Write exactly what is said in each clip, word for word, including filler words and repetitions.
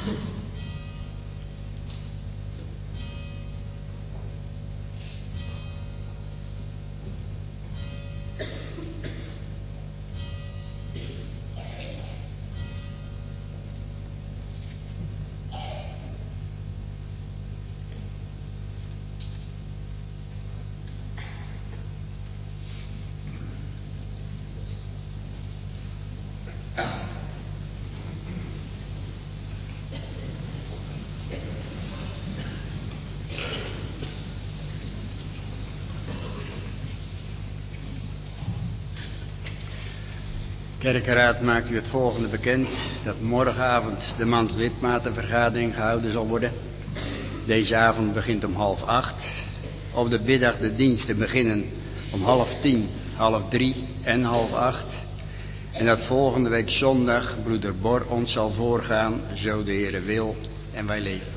Kerkenraad maakt u het volgende bekend, dat morgenavond de manslidmatenvergadering gehouden zal worden. Deze avond begint om half acht. Op de middag de diensten beginnen om half tien, half drie en half acht. En dat volgende week zondag broeder Bor ons zal voorgaan, zo de Heere wil en wij leven.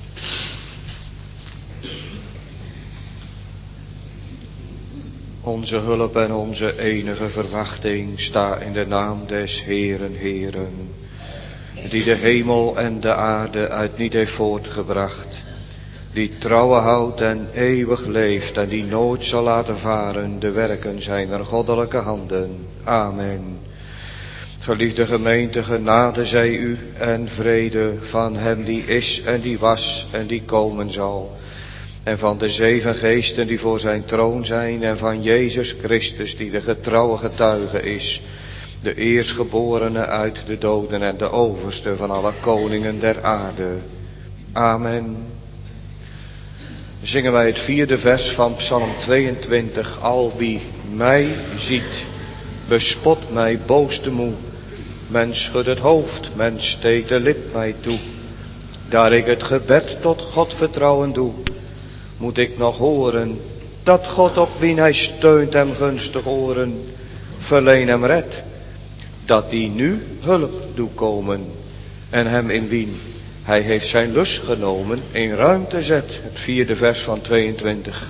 Onze hulp en onze enige verwachting sta in de naam des Heeren, Heeren, die de hemel en de aarde uit niet heeft voortgebracht, die trouwen houdt en eeuwig leeft en die nooit zal laten varen de werken zijner goddelijke handen. Amen. Geliefde gemeente, genade zij u en vrede van hem die is en die was en die komen zal. En van de zeven geesten die voor zijn troon zijn en van Jezus Christus die de getrouwe getuige is, de eerstgeborene uit de doden en de overste van alle koningen der aarde. Amen. Zingen wij het vierde vers van Psalm tweeëntwintig. Al wie mij ziet, bespot mij, boos te moe. Men schudt het hoofd, men steekt de lip mij toe. Daar ik het gebed tot God vertrouwen doe, moet ik nog horen dat God op wien hij steunt hem gunstig oren, verleen hem red, dat die nu hulp doe komen en hem in wien hij heeft zijn lust genomen in ruimte zet. Het vierde vers van tweeëntwintig.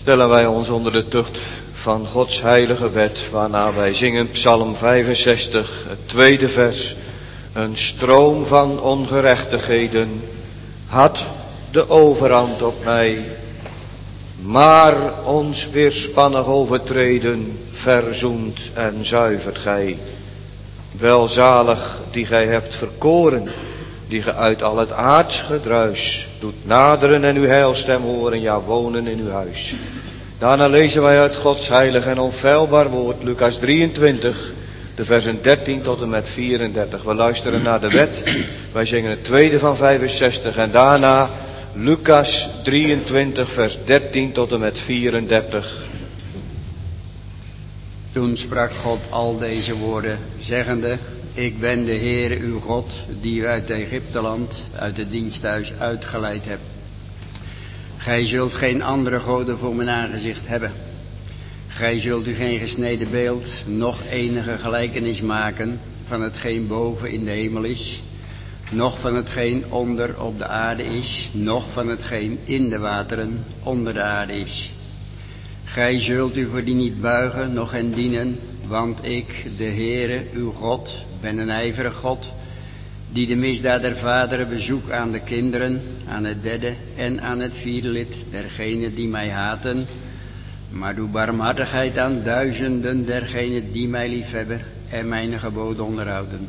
Stellen wij ons onder de tucht van Gods heilige wet, waarna wij zingen Psalm vijfenzestig, het tweede vers. Een stroom van ongerechtigheden had de overhand op mij, maar ons weerspannig overtreden verzoent en zuivert gij. Welzalig die gij hebt verkoren, die ge uit al het aards gedruis doet naderen en uw heilstem horen, ja wonen in uw huis. Daarna lezen wij uit Gods heilig en onfeilbaar woord, Lucas drieëntwintig, de versen dertien tot en met vierendertig. We luisteren naar de wet, wij zingen het tweede van vijfenzestig en daarna Lucas drieëntwintig, vers dertien tot en met vierendertig. Toen sprak God al deze woorden, zeggende: Ik ben de Heere uw God, die u uit Egypteland, uit het diensthuis uitgeleid hebt. Gij zult geen andere goden voor mijn aangezicht hebben. Gij zult u geen gesneden beeld, noch enige gelijkenis maken van hetgeen boven in de hemel is, noch van hetgeen onder op de aarde is, noch van hetgeen in de wateren onder de aarde is. Gij zult u voor die niet buigen, noch hen dienen, want ik, de Heere, uw God, ben een ijverig God, die de misdaad der vaderen bezoek aan de kinderen, aan het derde en aan het vierde lid dergenen die mij haten, maar doe barmhartigheid aan duizenden dergenen die mij liefhebben en mijn geboden onderhouden.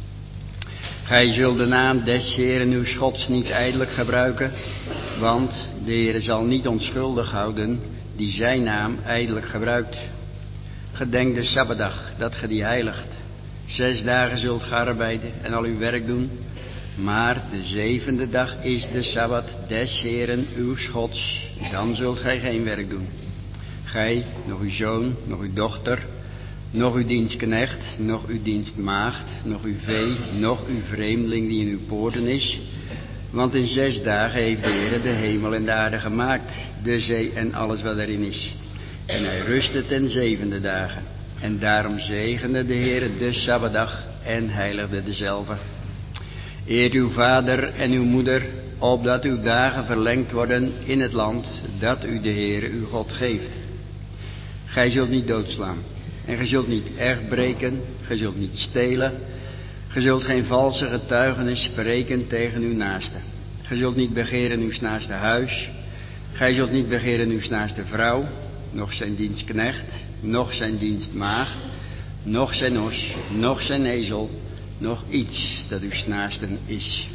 Gij zult de naam des Heeren uw Gods niet ijdelijk gebruiken, want de Heere zal niet onschuldig houden die zijn naam ijdelijk gebruikt. Gedenk de Sabbatdag, dat ge die heiligt. Zes dagen zult ge arbeiden en al uw werk doen, maar de zevende dag is de Sabbat des Heeren uw Gods, dan zult gij geen werk doen. Gij, nog uw zoon, nog uw dochter, nog uw dienstknecht, nog uw dienstmaagd, nog uw vee, nog uw vreemdeling die in uw poorten is. Want in zes dagen heeft de Heer de hemel en de aarde gemaakt, de zee en alles wat erin is. En hij rustte ten zevende dagen. En daarom zegende de Heer de Sabbatdag en heiligde dezelve. Eert uw vader en uw moeder, opdat uw dagen verlengd worden in het land dat u de Heer uw God geeft. Gij zult niet doodslaan. En gij zult niet erg breken, gij zult niet stelen, gij zult geen valse getuigenis spreken tegen uw naaste. Gij zult niet begeren uw naaste huis, gij zult niet begeren uw naaste vrouw, noch zijn dienstknecht, noch zijn dienstmaagd, noch zijn os, noch zijn ezel, noch iets dat uw naasten is.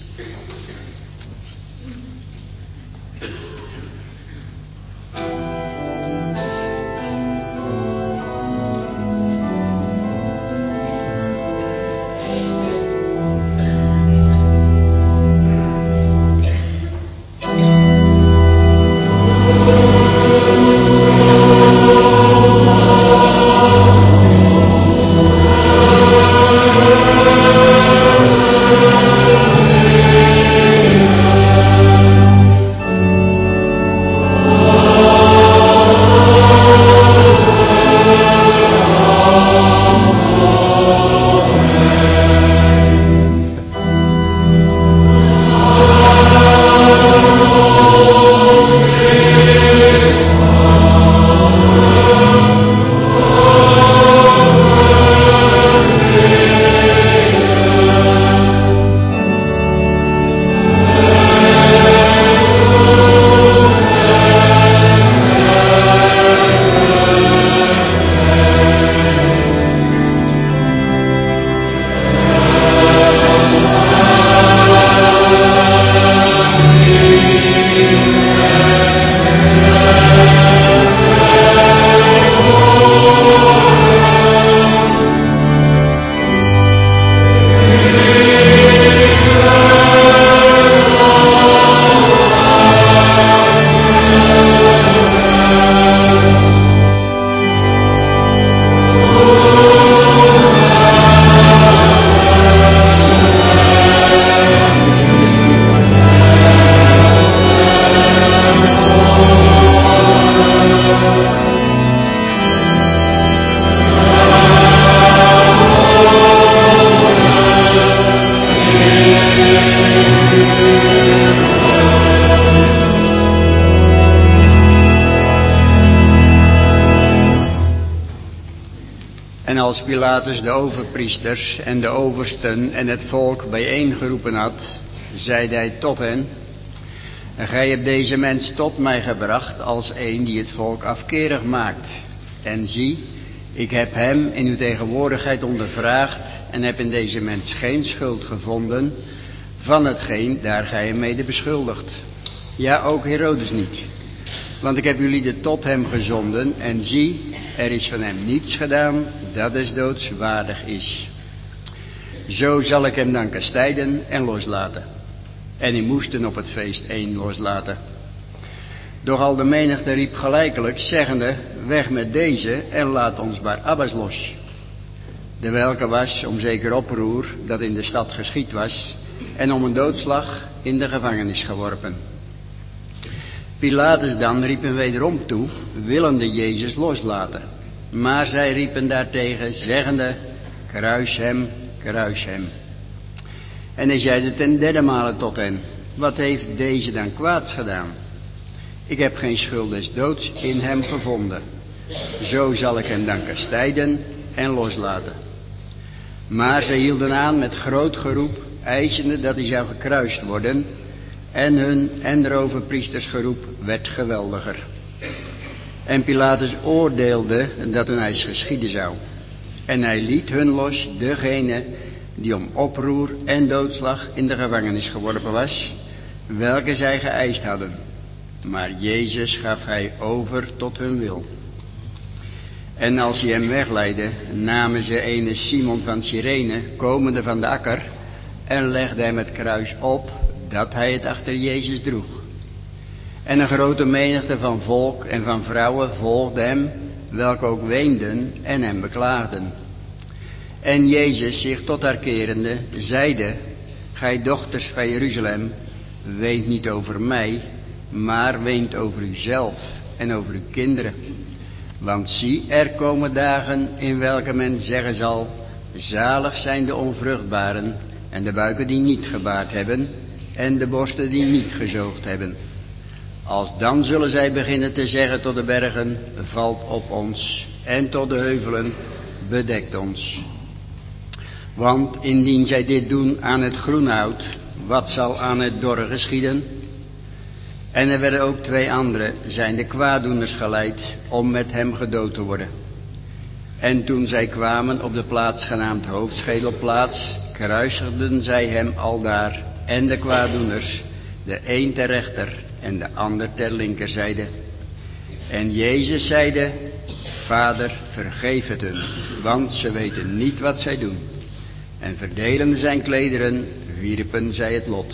Amen. als Pilatus de overpriesters en de oversten en het volk bijeengeroepen had, zeide hij tot hen: gij hebt deze mens tot mij gebracht als een die het volk afkerig maakt. En zie, ik heb hem in uw tegenwoordigheid ondervraagd en heb in deze mens geen schuld gevonden van hetgeen daar gij hem mede beschuldigt. Ja, ook Herodes niet. Want ik heb jullie tot hem gezonden en zie, er is van hem niets gedaan dat des doods waardig is. Zo zal ik hem dan kastijden en loslaten. En die moesten op het feest één loslaten. Doch al de menigte riep gelijkelijk, zeggende: weg met deze en laat ons Barabbas los. De welke was om zeker oproer dat in de stad geschied was, en om een doodslag in de gevangenis geworpen. Pilatus dan riep hem wederom toe, willende Jezus loslaten. Maar zij riepen daartegen, zeggende: kruis hem, kruis hem. En hij zeide ten derde male tot hen: wat heeft deze dan kwaads gedaan? Ik heb geen schuld des doods in hem gevonden. Zo zal ik hem dan kastijden en loslaten. Maar zij hielden aan met groot geroep, eisende dat hij zou gekruist worden. En hun en de overpriestersgeroep werd geweldiger. En Pilatus oordeelde dat hun eis geschieden zou. En hij liet hun los, degene die om oproer en doodslag in de gevangenis geworpen was, welke zij geëist hadden. Maar Jezus gaf hij over tot hun wil. En als ze hem wegleidden, namen ze ene Simon van Cyrene, komende van de akker, en legden hem het kruis op, dat hij het achter Jezus droeg. En een grote menigte van volk en van vrouwen volgde hem, welke ook weenden en hem beklaagden. En Jezus, zich tot haar kerende, zeide: gij dochters van Jeruzalem, weent niet over mij, maar weent over uzelf en over uw kinderen. Want zie, er komen dagen in welke men zeggen zal: zalig zijn de onvruchtbaren en de buiken die niet gebaard hebben en de borsten die niet gezoogd hebben. Als dan zullen zij beginnen te zeggen tot de bergen: valt op ons, en tot de heuvelen: bedekt ons. Want indien zij dit doen aan het groenhout, wat zal aan het dorre geschieden? En er werden ook twee anderen, zijn de kwaaddoeners, geleid om met hem gedood te worden. En toen zij kwamen op de plaats genaamd Hoofdschedelplaats, kruisigden zij hem aldaar en de kwaaddoeners, de een ter rechter en de ander ter linkerzijde. En Jezus zeide: Vader, vergeef het hun, want ze weten niet wat zij doen. En verdelende zijn klederen, wierpen zij het lot.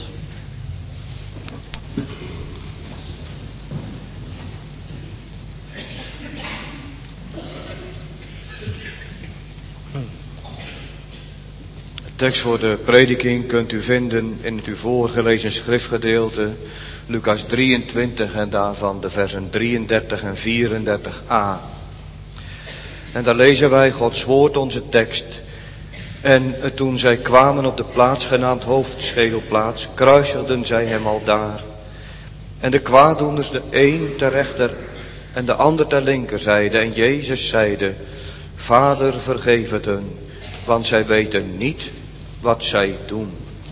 De tekst voor de prediking kunt u vinden in het u voorgelezen schriftgedeelte, Lucas drieëntwintig en daarvan de versen drieëndertig en vierendertig a. En daar lezen wij Gods woord, onze tekst. En toen zij kwamen op de plaats genaamd Hoofdschedelplaats, kruisigden zij hem aldaar. En de kwaaddoeners, de een ter rechter en de ander ter linkerzijde. En Jezus zeide: Vader, vergeef het hun, want zij weten niet wat zij doen.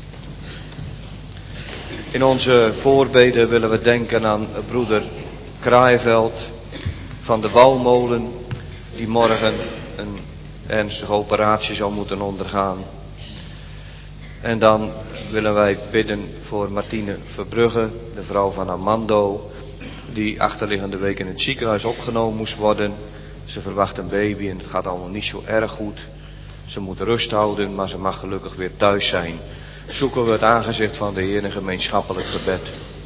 In onze voorbeden willen we denken aan broeder Kraaiveld van de Walmolen, die morgen een ernstige operatie zal moeten ondergaan. En dan willen wij bidden voor Martine Verbrugge, de vrouw van Armando, die achterliggende week in het ziekenhuis opgenomen moest worden. Ze verwacht een baby en het gaat allemaal niet zo erg goed. Ze moet rust houden, maar ze mag gelukkig weer thuis zijn. Zoeken we het aangezicht van de Heer in gemeenschappelijk gebed.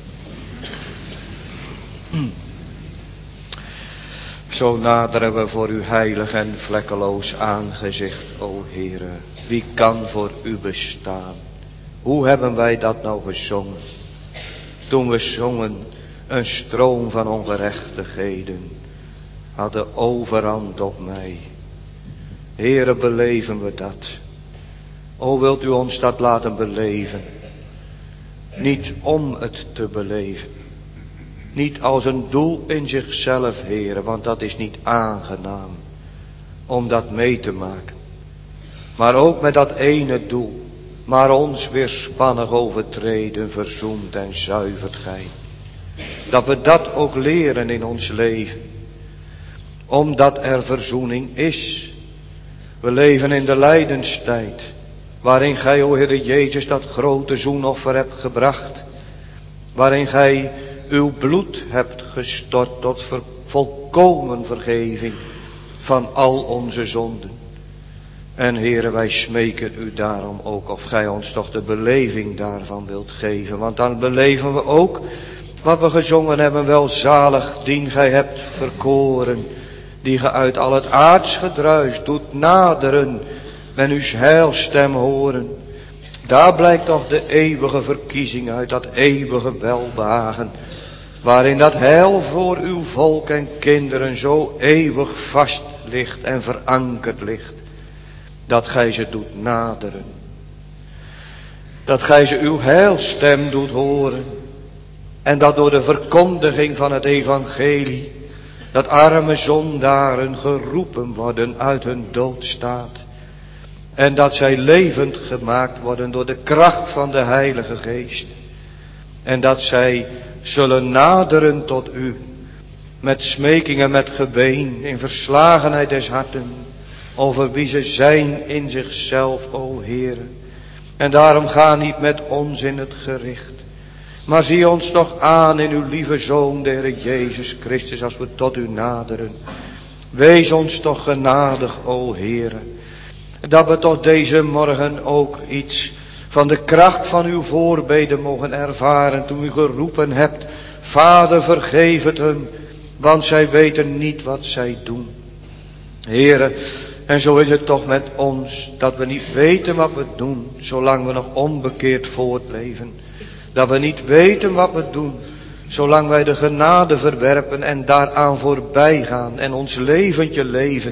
Zo naderen we voor uw heilig en vlekkeloos aangezicht, o Heere. Wie kan voor u bestaan? Hoe hebben wij dat nou gezongen? Toen we zongen: een stroom van ongerechtigheden had de overhand op mij. Heere, beleven we dat? O, wilt u ons dat laten beleven? Niet om het te beleven. Niet als een doel in zichzelf, Heere, want dat is niet aangenaam. om dat mee te maken. Maar ook met dat ene doel, maar ons weerspannig overtreden, verzoent en zuivert gij. Dat we dat ook leren in ons leven. Omdat er verzoening is. We leven in de lijdenstijd, waarin gij, o Heere Jezus, dat grote zoenoffer hebt gebracht. Waarin gij uw bloed hebt gestort tot ver, volkomen vergeving van al onze zonden. En Heere, wij smeken u daarom ook of gij ons toch de beleving daarvan wilt geven. Want dan beleven we ook wat we gezongen hebben, welzalig dien gij hebt verkoren, die ge uit al het aards gedruis doet naderen en uw heilstem horen. Daar blijkt toch de eeuwige verkiezing uit, dat eeuwige welbehagen, waarin dat heil voor uw volk en kinderen zo eeuwig vast ligt en verankerd ligt, dat gij ze doet naderen. Dat gij ze uw heilstem doet horen. En dat door de verkondiging van het evangelie, dat arme zondaren geroepen worden uit hun doodstaat. En dat zij levend gemaakt worden door de kracht van de Heilige Geest. En dat zij zullen naderen tot u, met smeking en met geween, in verslagenheid des harten, over wie ze zijn in zichzelf, o Heere. En daarom ga niet met ons in het gericht, maar zie ons toch aan in uw lieve Zoon, de Heer Jezus Christus, als we tot u naderen. Wees ons toch genadig, o Heere, dat we toch deze morgen ook iets van de kracht van uw voorbeden mogen ervaren, toen u geroepen hebt, Vader, vergeef het hun, want zij weten niet wat zij doen. Heere, en zo is het toch met ons, dat we niet weten wat we doen, zolang we nog onbekeerd voortleven. Dat we niet weten wat we doen, zolang wij de genade verwerpen en daaraan voorbij gaan en ons leventje leven.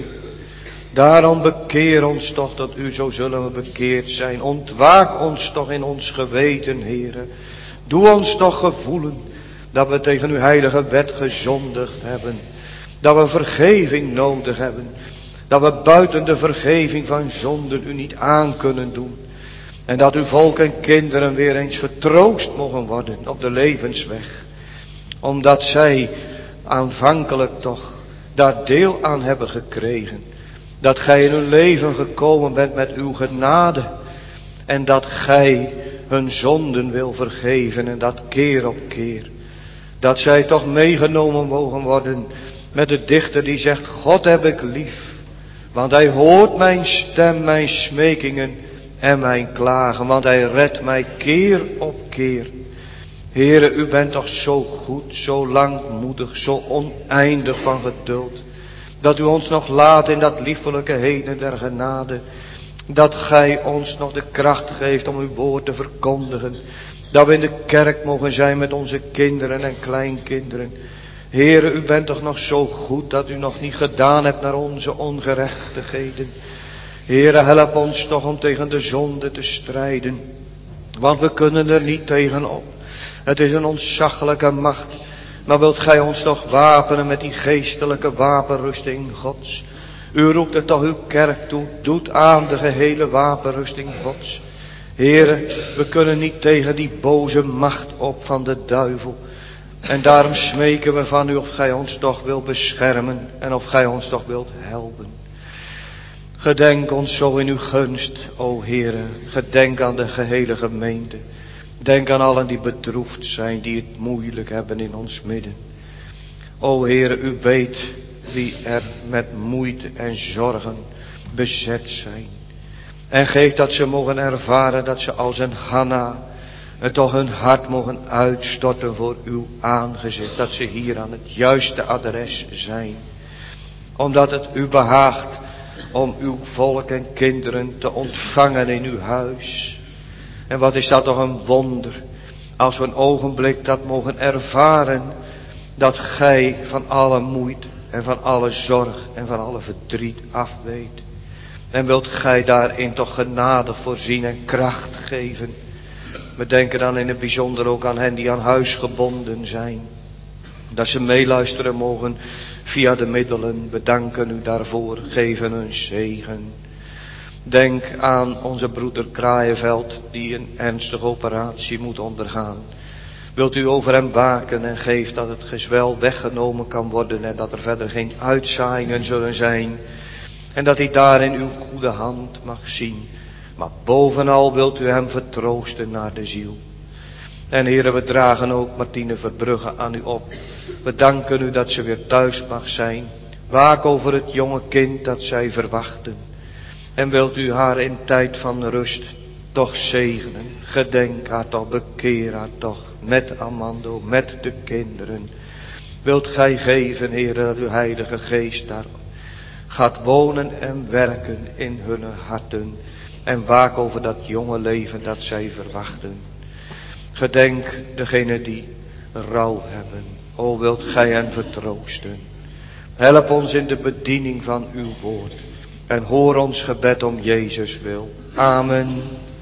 Daarom bekeer ons toch tot u, zo zullen we bekeerd zijn. Ontwaak ons toch in ons geweten, Heere. Doe ons toch gevoelen dat we tegen uw heilige wet gezondigd hebben. Dat we vergeving nodig hebben. Dat we buiten de vergeving van zonden u niet aan kunnen doen. En dat uw volk en kinderen weer eens vertroost mogen worden op de levensweg. Omdat zij aanvankelijk toch daar deel aan hebben gekregen. Dat gij in hun leven gekomen bent met uw genade. En dat gij hun zonden wil vergeven en dat keer op keer. Dat zij toch meegenomen mogen worden met de dichter die zegt, God heb ik lief. Want hij hoort mijn stem, mijn smekingen en mijn klagen. Want hij redt mij keer op keer. Heere, u bent toch zo goed, zo langmoedig, zo oneindig van geduld. Dat u ons nog laat in dat liefelijke heden der genade. Dat gij ons nog de kracht geeft om uw woord te verkondigen. Dat we in de kerk mogen zijn met onze kinderen en kleinkinderen. Heere, u bent toch nog zo goed dat u nog niet gedaan hebt naar onze ongerechtigheden. Heere, help ons toch om tegen de zonde te strijden. Want we kunnen er niet tegen op. Het is een ontzaglijke macht. Maar wilt gij ons toch wapenen met die geestelijke wapenrusting Gods. U roept er toch uw kerk toe. Doet aan de gehele wapenrusting Gods. Heere, we kunnen niet tegen die boze macht op van de duivel. En daarom smeken we van u of gij ons toch wilt beschermen. En of gij ons toch wilt helpen. Gedenk ons zo in uw gunst, o Heere. Gedenk aan de gehele gemeente. Denk aan allen die bedroefd zijn, die het moeilijk hebben in ons midden. O Heere, u weet wie er met moeite en zorgen bezet zijn. En geef dat ze mogen ervaren dat ze als een Hanna en toch hun hart mogen uitstorten voor uw aangezicht. Dat ze hier aan het juiste adres zijn. Omdat het u behaagt om uw volk en kinderen te ontvangen in uw huis. En wat is dat toch een wonder, als we een ogenblik dat mogen ervaren, dat gij van alle moeite en van alle zorg en van alle verdriet afweet. En wilt gij daarin toch genadig voorzien en kracht geven. We denken dan in het bijzonder ook aan hen die aan huis gebonden zijn. Dat ze meeluisteren mogen via de middelen. We danken u daarvoor. Geven een zegen. Denk aan onze broeder Kraaienveld die een ernstige operatie moet ondergaan. Wilt u over hem waken en geef dat het gezwel weggenomen kan worden en dat er verder geen uitzaaiingen zullen zijn. En dat hij daar in uw goede hand mag zien. Maar bovenal wilt u hem vertroosten naar de ziel. En heren, we dragen ook Martine Verbrugge aan u op. We danken u dat ze weer thuis mag zijn. Waak over het jonge kind dat zij verwachten. En wilt u haar in tijd van rust toch zegenen. Gedenk haar toch, bekeer haar toch. Met Amando, met de kinderen. Wilt gij geven, heren, dat uw heilige geest daar gaat wonen en werken in hun harten. En waak over dat jonge leven dat zij verwachten. Gedenk degene die rouw hebben. O, wilt gij hen vertroosten. Help ons in de bediening van uw woord. En hoor ons gebed om Jezus wil. Amen.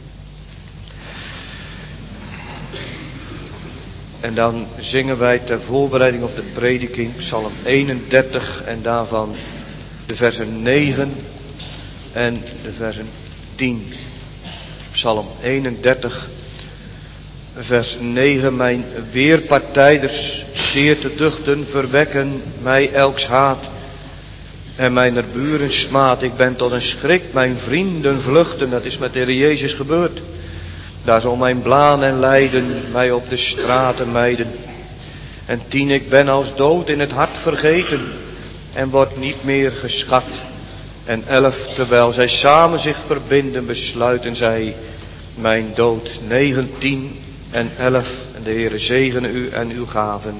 En dan zingen wij ter voorbereiding op de prediking Psalm eenendertig en daarvan de versen negen en de versen tien. Psalm eenendertig, vers negen. Mijn weerpartijders zeer te duchten verwekken mij elks haat. En mijn buren smaad, ik ben tot een schrik, mijn vrienden vluchten. Dat is met de Heer Jezus gebeurd. Daar zal mijn blaam en lijden mij op de straten mijden. En tien, ik ben als dood in het hart vergeten en word niet meer geschat. En elf, terwijl zij samen zich verbinden, besluiten zij mijn dood. Negentien en elf, en de Heere zegene u en uw gaven.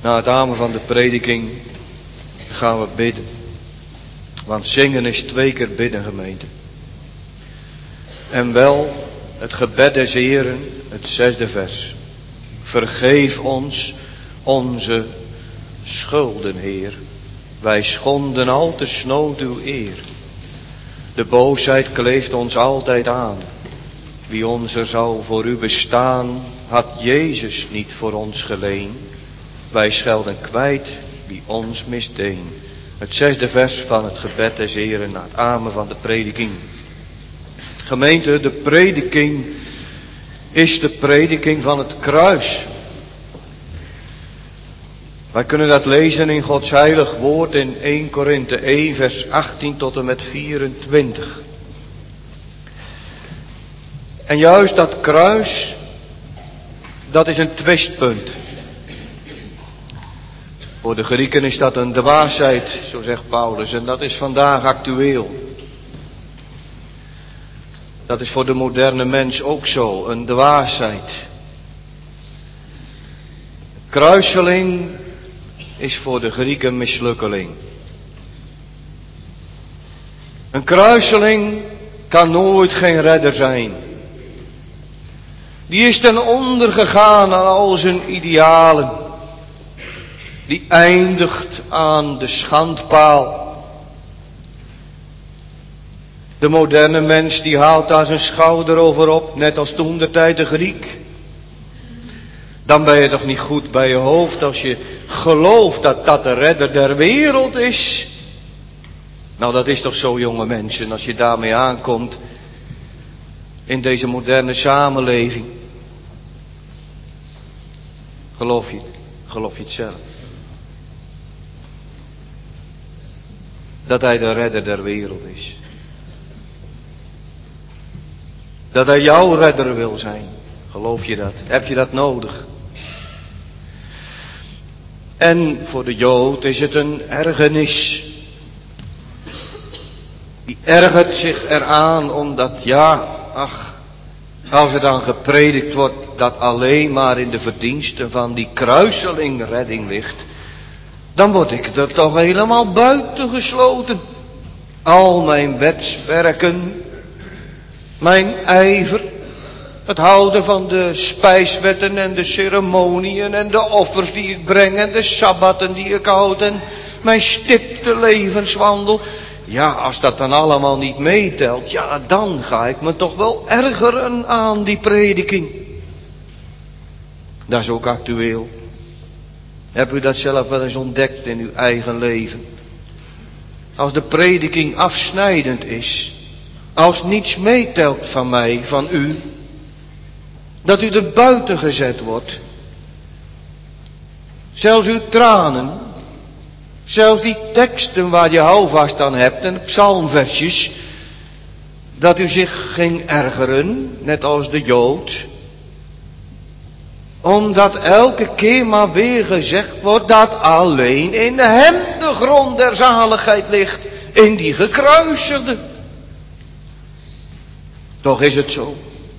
Na het amen van de prediking gaan we bidden. Want zingen is twee keer bidden, gemeente. En wel het gebed des Heeren, het zesde vers. Vergeef ons onze schulden, Heer. Wij schonden al te snood uw eer. De boosheid kleeft ons altijd aan. Wie ons er zou voor u bestaan, had Jezus niet voor ons geleen. Wij schelden kwijt wie ons misdeen. Het zesde vers van het gebed des Heeren na het amen van de prediking. Gemeente, de prediking is de prediking van het kruis. Wij kunnen dat lezen in Gods heilig woord in eerste Korinthe één vers achttien tot en met vierentwintig. En juist dat kruis, dat is een twistpunt. Voor de Grieken is dat een dwaasheid, zo zegt Paulus, en dat is vandaag actueel. Dat is voor de moderne mens ook zo, een dwaasheid. Kruiseling is voor de Grieken mislukkeling. Een kruiseling kan nooit geen redder zijn. Die is ten onder gegaan aan al zijn idealen. Die eindigt aan de schandpaal. De moderne mens die haalt daar zijn schouder over op, net als toen de tijd de Griek. Dan ben je toch niet goed bij je hoofd als je gelooft dat dat de redder der wereld is. Nou, dat is toch zo, jonge mensen, als je daarmee aankomt in deze moderne samenleving. Geloof je het? Geloof je het zelf? Dat hij de redder der wereld is. Dat hij jouw redder wil zijn. Geloof je dat? Heb je dat nodig? En voor de Jood is het een ergernis. Die ergert zich eraan omdat, ja, ach, als er dan gepredikt wordt dat alleen maar in de verdiensten van die kruiseling redding ligt, dan word ik er toch helemaal buiten gesloten. Al mijn wetswerken, mijn ijver, het houden van de spijswetten en de ceremoniën en de offers die ik breng en de sabbatten die ik houd en mijn stipte levenswandel. Ja, als dat dan allemaal niet meetelt, ja, dan ga ik me toch wel ergeren aan die prediking. Dat is ook actueel. Heb u dat zelf wel eens ontdekt in uw eigen leven? Als de prediking afsnijdend is, als niets meetelt van mij, van u, dat u er buiten gezet wordt. Zelfs uw tranen, zelfs die teksten waar je houvast aan hebt en psalmversjes, dat u zich ging ergeren, net als de Jood, omdat elke keer maar weer gezegd wordt dat alleen in hem de grond der zaligheid ligt, in die gekruisigde. Toch is het zo.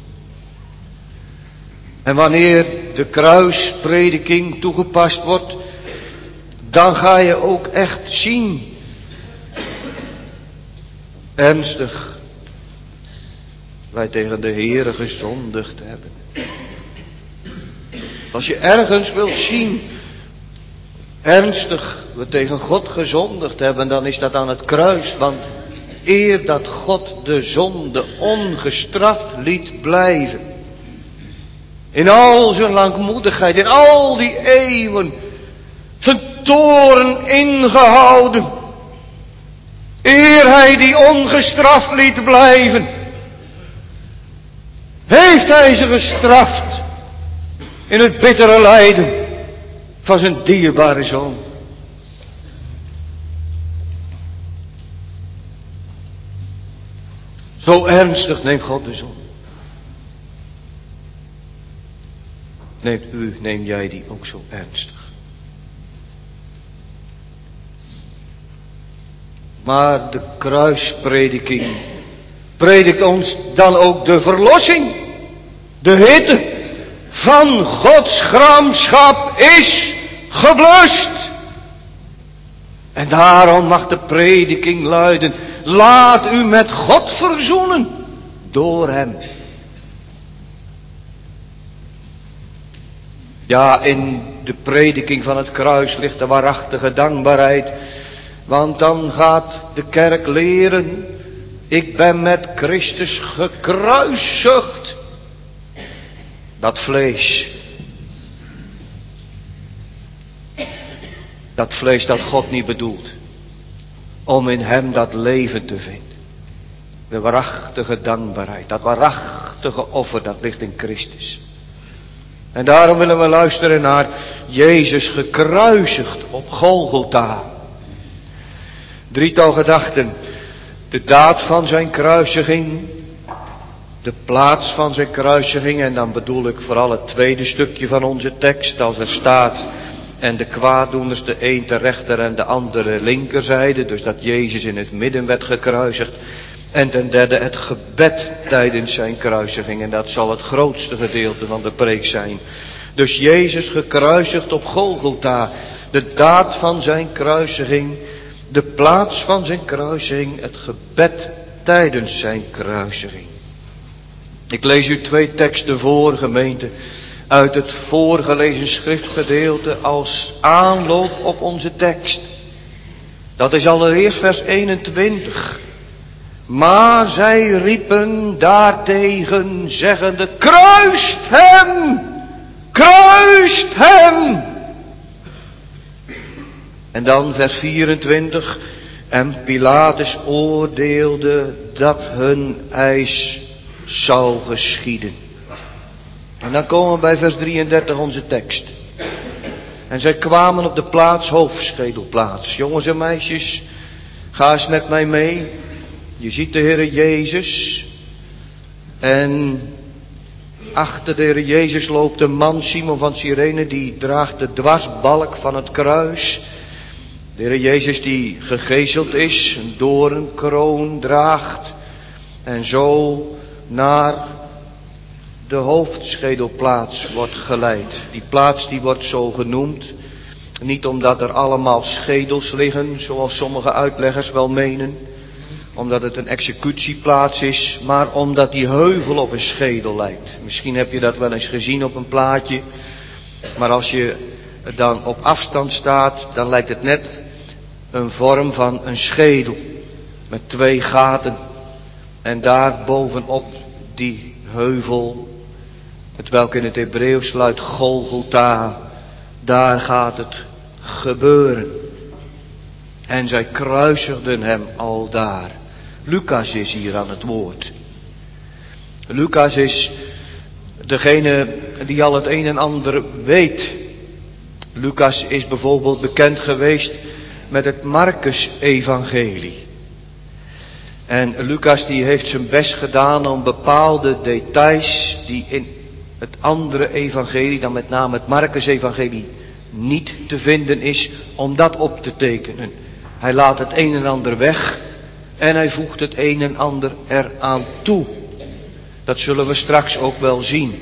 En wanneer de kruisprediking toegepast wordt, dan ga je ook echt zien, ernstig, wij tegen de Heere gezondigd hebben. Als je ergens wilt zien, ernstig, we tegen God gezondigd hebben, dan is dat aan het kruis. Want eer dat God de zonde ongestraft liet blijven, in al zijn langmoedigheid, in al die eeuwen, zijn toorn ingehouden, eer hij die ongestraft liet blijven, heeft hij ze gestraft in het bittere lijden van zijn dierbare zoon. Zo ernstig neemt God de zoon. Neemt u, neem jij die ook zo ernstig? Maar de kruisprediking predikt ons dan ook de verlossing. De hitte van Gods gramschap is geblust. En daarom mag de prediking luiden, laat u met God verzoenen door hem. Ja, in de prediking van het kruis ligt de waarachtige dankbaarheid. Want dan gaat de kerk leren, ik ben met Christus gekruisigd. Dat vlees. Dat vlees dat God niet bedoelt. Om in hem dat leven te vinden. De waarachtige dankbaarheid, dat waarachtige offer, dat ligt in Christus. En daarom willen we luisteren naar Jezus gekruisigd op Golgotha. Drietal gedachten. De daad van zijn kruisiging. De plaats van zijn kruisiging. En dan bedoel ik vooral het tweede stukje van onze tekst. Als er staat, en de kwaaddoeners, de een ter rechter en de andere linkerzijde. Dus dat Jezus in het midden werd gekruisigd. En ten derde het gebed tijdens zijn kruisiging. En dat zal het grootste gedeelte van de preek zijn. Dus Jezus gekruisigd op Golgotha. De daad van zijn kruisiging. De plaats van zijn kruisiging. Het gebed tijdens zijn kruisiging. Ik lees u twee teksten voor, gemeente. Uit het voorgelezen schriftgedeelte als aanloop op onze tekst. Dat is allereerst vers eenentwintig. Maar zij riepen daartegen, zeggende, kruist hem! Kruist hem! En dan vers vierentwintig. En Pilatus oordeelde dat hun eis zou geschieden. En dan komen we bij vers drieëndertig onze tekst. En zij kwamen op de plaats, hoofdschedelplaats. Jongens en meisjes, ga eens met mij mee. Je ziet de Heere Jezus. En achter de Heere Jezus loopt een man, Simon van Cyrene, die draagt de dwarsbalk van het kruis. De Heere Jezus die gegezeld is, een doornkroon draagt. En zo naar de hoofdschedelplaats wordt geleid. Die plaats die wordt zo genoemd. Niet omdat er allemaal schedels liggen, zoals sommige uitleggers wel menen. Omdat het een executieplaats is, maar omdat die heuvel op een schedel lijkt. Misschien heb je dat wel eens gezien op een plaatje. Maar als je dan op afstand staat, dan lijkt het net een vorm van een schedel. Met twee gaten. En daar bovenop die heuvel, het welk in het Hebreeuws luidt Golgotha, daar gaat het gebeuren. En zij kruisigden hem aldaar. Lucas is hier aan het woord. Lucas is degene die al het een en ander weet. Lucas is bijvoorbeeld bekend geweest met het Marcus-evangelie. En Lucas die heeft zijn best gedaan om bepaalde details die in het andere evangelie, dan met name het Marcus-evangelie, niet te vinden is, om dat op te tekenen. Hij laat het een en ander weg en hij voegt het een en ander eraan toe. Dat zullen we straks ook wel zien.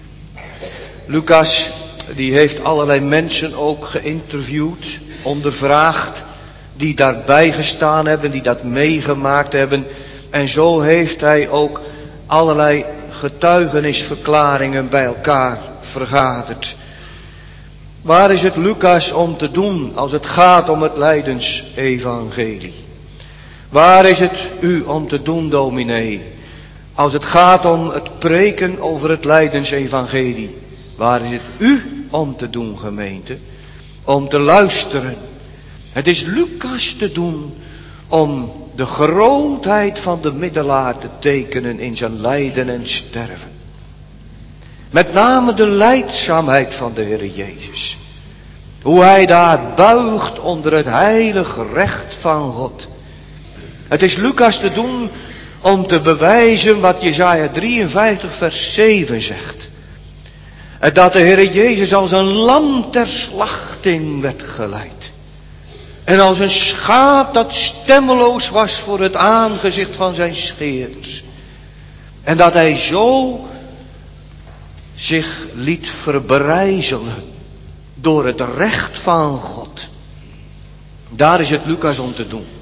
Lucas die heeft allerlei mensen ook geïnterviewd, ondervraagd, die daarbij gestaan hebben, die dat meegemaakt hebben. En zo heeft hij ook allerlei getuigenisverklaringen bij elkaar vergaderd. Waar is het Lucas om te doen als het gaat om het lijdensevangelie? Waar is het u om te doen, dominee, als het gaat om het preken over het lijdensevangelie? Waar is het u om te doen, gemeente? Om te luisteren. Het is Lucas te doen om de grootheid van de middelaar te tekenen in zijn lijden en sterven. Met name de lijdzaamheid van de Heer Jezus. Hoe hij daar buigt onder het heilig recht van God. Het is Lucas te doen om te bewijzen wat Jesaja drieënvijftig vers zeven zegt. Dat de Heer Jezus als een lam ter slachting werd geleid. En als een schaap dat stemmeloos was voor het aangezicht van zijn scheerders. En dat hij zo zich liet verbrijzelen door het recht van God. Daar is het Lucas om te doen.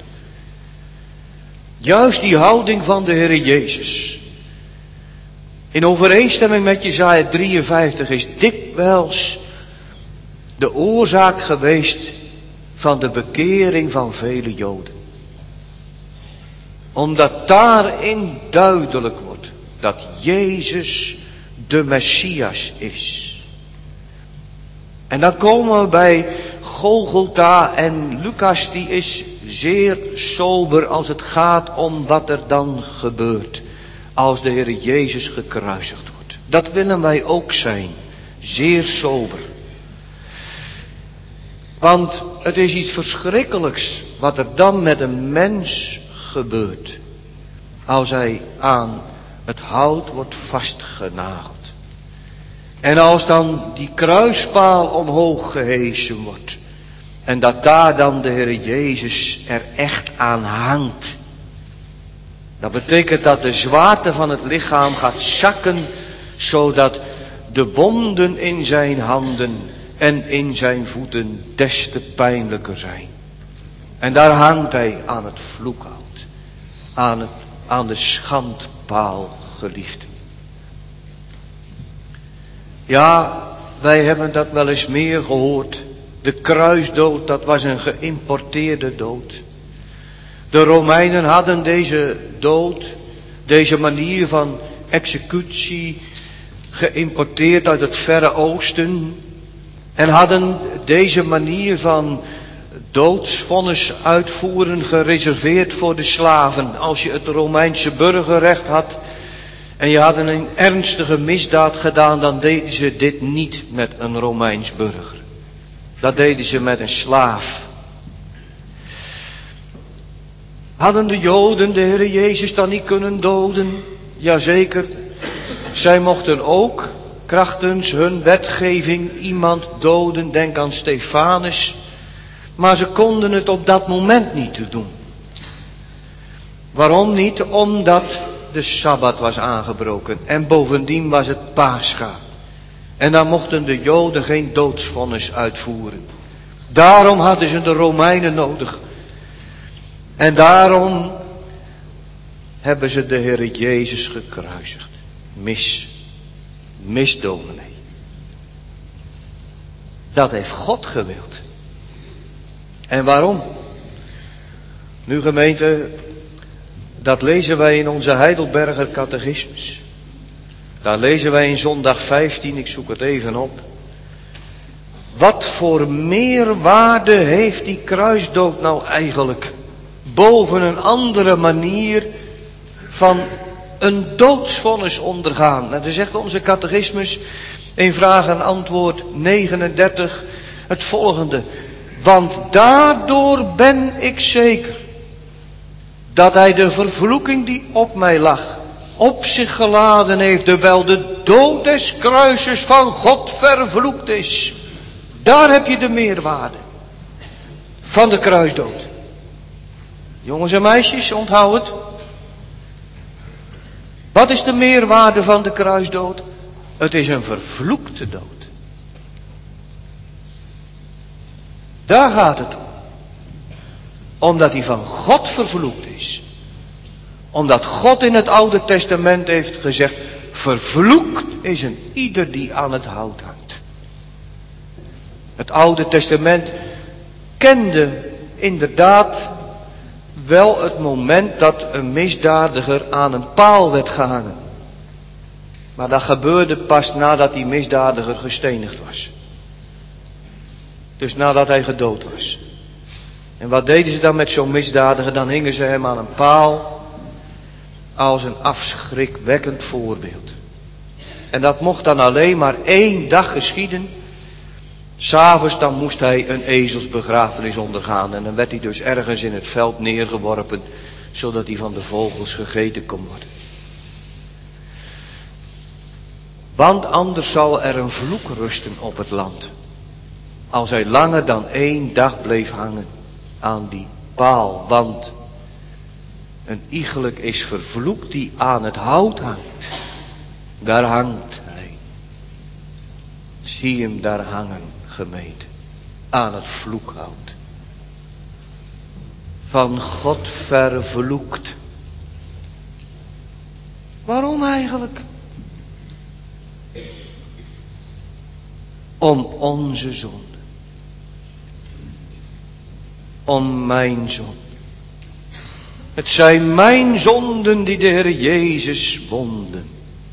Juist die houding van de Heer Jezus, in overeenstemming met Jesaja drieënvijftig, is dikwijls de oorzaak geweest van de bekering van vele Joden. Omdat daarin duidelijk wordt dat Jezus de Messias is. En dan komen we bij Golgotha en Lucas die is zeer sober als het gaat om wat er dan gebeurt als de Heer Jezus gekruisigd wordt. Dat willen wij ook zijn, zeer sober. Want het is iets verschrikkelijks wat er dan met een mens gebeurt als hij aan het hout wordt vastgenageld. En als dan die kruispaal omhoog gehesen wordt. En dat daar dan de Heer Jezus er echt aan hangt. Dat betekent dat de zwaarte van het lichaam gaat zakken. Zodat de wonden in zijn handen en in zijn voeten des te pijnlijker zijn. En daar hangt hij aan het vloekhout. Aan, het, aan de schandpaal, geliefde. Ja, wij hebben dat wel eens meer gehoord. De kruisdood, dat was een geïmporteerde dood. De Romeinen hadden deze dood, deze manier van executie, geïmporteerd uit het Verre Oosten. En hadden deze manier van doodsvonnis uitvoeren gereserveerd voor de slaven. Als je het Romeinse burgerrecht had en je had een ernstige misdaad gedaan, dan deden ze dit niet met een Romeins burger. Dat deden ze met een slaaf. Hadden de Joden de Heer Jezus dan niet kunnen doden? Jazeker. Zij mochten ook krachtens hun wetgeving iemand doden. Denk aan Stefanus. Maar ze konden het op dat moment niet doen. Waarom niet? Omdat de Sabbat was aangebroken. En bovendien was het Pascha. En dan mochten de Joden geen doodsvonnis uitvoeren. Daarom hadden ze de Romeinen nodig. En daarom hebben ze de Heer Jezus gekruisigd. Mis. Mis, dominee. Dat heeft God gewild. En waarom? Nu gemeente, dat lezen wij in onze Heidelberger catechismus. Daar lezen wij in zondag vijftien, ik zoek het even op. Wat voor meerwaarde heeft die kruisdood nou eigenlijk? Boven een andere manier van een doodsvonnis ondergaan. En dan zegt onze catechismus in vraag en antwoord negenendertig het volgende. Want daardoor ben ik zeker dat hij de vervloeking die op mij lag op zich geladen heeft, terwijl de dood des kruises van God vervloekt is. Daar heb je de meerwaarde van de kruisdood. Jongens en meisjes, onthoud het. Wat is de meerwaarde van de kruisdood? Het is een vervloekte dood. Daar gaat het om. Omdat hij van God vervloekt is. Omdat God in het Oude Testament heeft gezegd, vervloekt is een ieder die aan het hout hangt. Het Oude Testament kende inderdaad wel het moment dat een misdadiger aan een paal werd gehangen. Maar dat gebeurde pas nadat die misdadiger gestenigd was. Dus nadat hij gedood was. En wat deden ze dan met zo'n misdadiger? Dan hingen ze hem aan een paal als een afschrikwekkend voorbeeld. En dat mocht dan alleen maar één dag geschieden. 'S Avonds dan moest hij een ezelsbegrafenis ondergaan. En dan werd hij dus ergens in het veld neergeworpen, zodat hij van de vogels gegeten kon worden. Want anders zal er een vloek rusten op het land. Als hij langer dan één dag bleef hangen aan die paal. Want een iegelijk is vervloekt die aan het hout hangt. Daar hangt hij. Zie hem daar hangen. gemeente, aan het vloekhout. Van God vervloekt. Waarom eigenlijk? Om onze zonde. Om mijn zonde. Het zijn mijn zonden die de Heer Jezus wonden.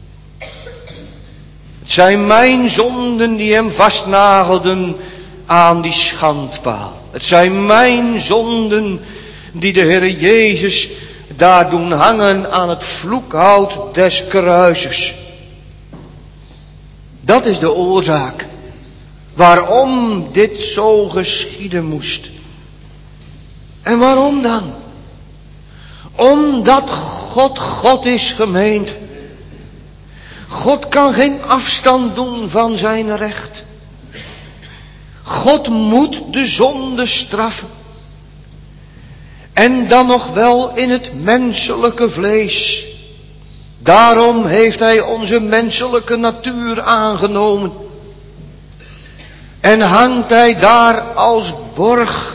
Het zijn mijn zonden die hem vastnagelden aan die schandpaal. Het zijn mijn zonden die de Heer Jezus daar doen hangen aan het vloekhout des kruises. Dat is de oorzaak waarom dit zo geschieden moest. En waarom dan? Omdat God God is, gemeente. God kan geen afstand doen van zijn recht. God moet de zonde straffen. En dan nog wel in het menselijke vlees. Daarom heeft hij onze menselijke natuur aangenomen. En hangt hij daar als borg.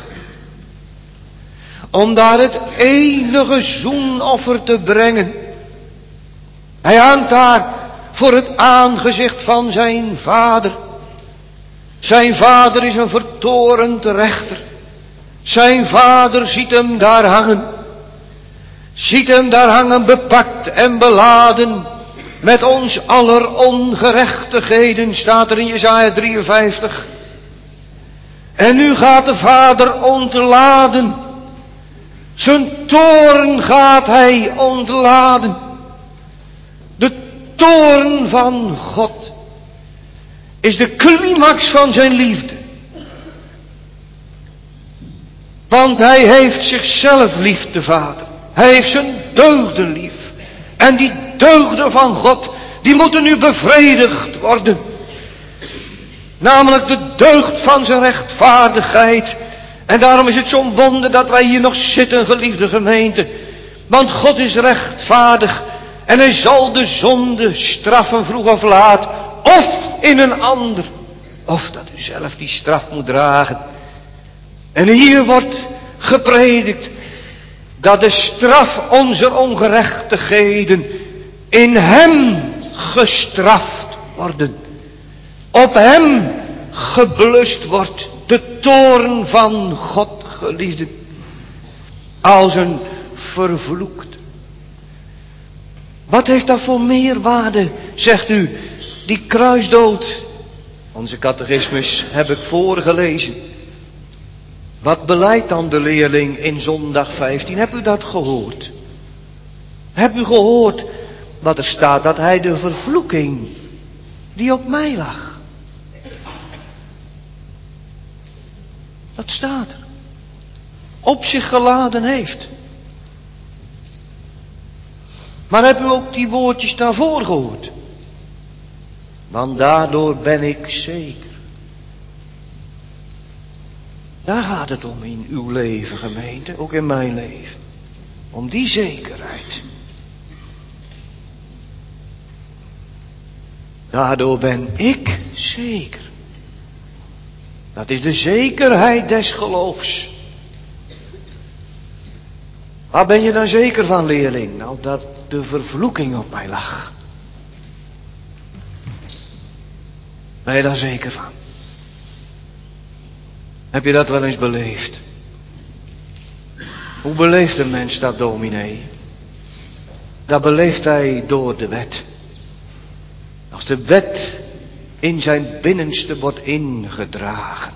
Om daar het enige zoenoffer te brengen. Hij hangt daar voor het aangezicht van zijn vader. Zijn vader is een vertorend rechter. Zijn vader ziet hem daar hangen. Ziet hem daar hangen bepakt en beladen. Met ons aller ongerechtigheden, staat er in Jesaja drieënvijftig. En nu gaat de vader ontladen. Zijn toorn gaat hij ontladen. De toorn van God is de climax van zijn liefde. Want hij heeft zichzelf lief, de Vader. Hij heeft zijn deugden lief. En die deugden van God, die moeten nu bevredigd worden. Namelijk de deugd van zijn rechtvaardigheid. En daarom is het zo'n wonder dat wij hier nog zitten, geliefde gemeente. Want God is rechtvaardig. En hij zal de zonde straffen vroeg of laat. Of in een ander. Of dat u zelf die straf moet dragen. En hier wordt gepredikt dat de straf onze ongerechtigheden in hem gestraft worden. Op hem geblust wordt de toorn van God, geliefde, als een vervloekt. Wat heeft dat voor meerwaarde, zegt u, die kruisdood? Onze catechismus heb ik voorgelezen. Wat beleidt dan de leerling in zondag vijftien? Hebt u dat gehoord? Hebt u gehoord wat er staat? Dat hij de vervloeking die op mij lag. Dat staat er. Op zich geladen heeft. Maar hebt u ook die woordjes daarvoor gehoord? Want daardoor ben ik zeker. Daar gaat het om in uw leven, gemeente, ook in mijn leven. Om die zekerheid. Daardoor ben ik zeker. Dat is de zekerheid des geloofs. Waar ben je dan zeker van, leerling? Nou, dat de vervloeking op mij lag. Ben je daar zeker van? Heb je dat wel eens beleefd? Hoe beleeft een mens dat, dominee? Dat beleeft hij door de wet. Als de wet in zijn binnenste wordt ingedragen.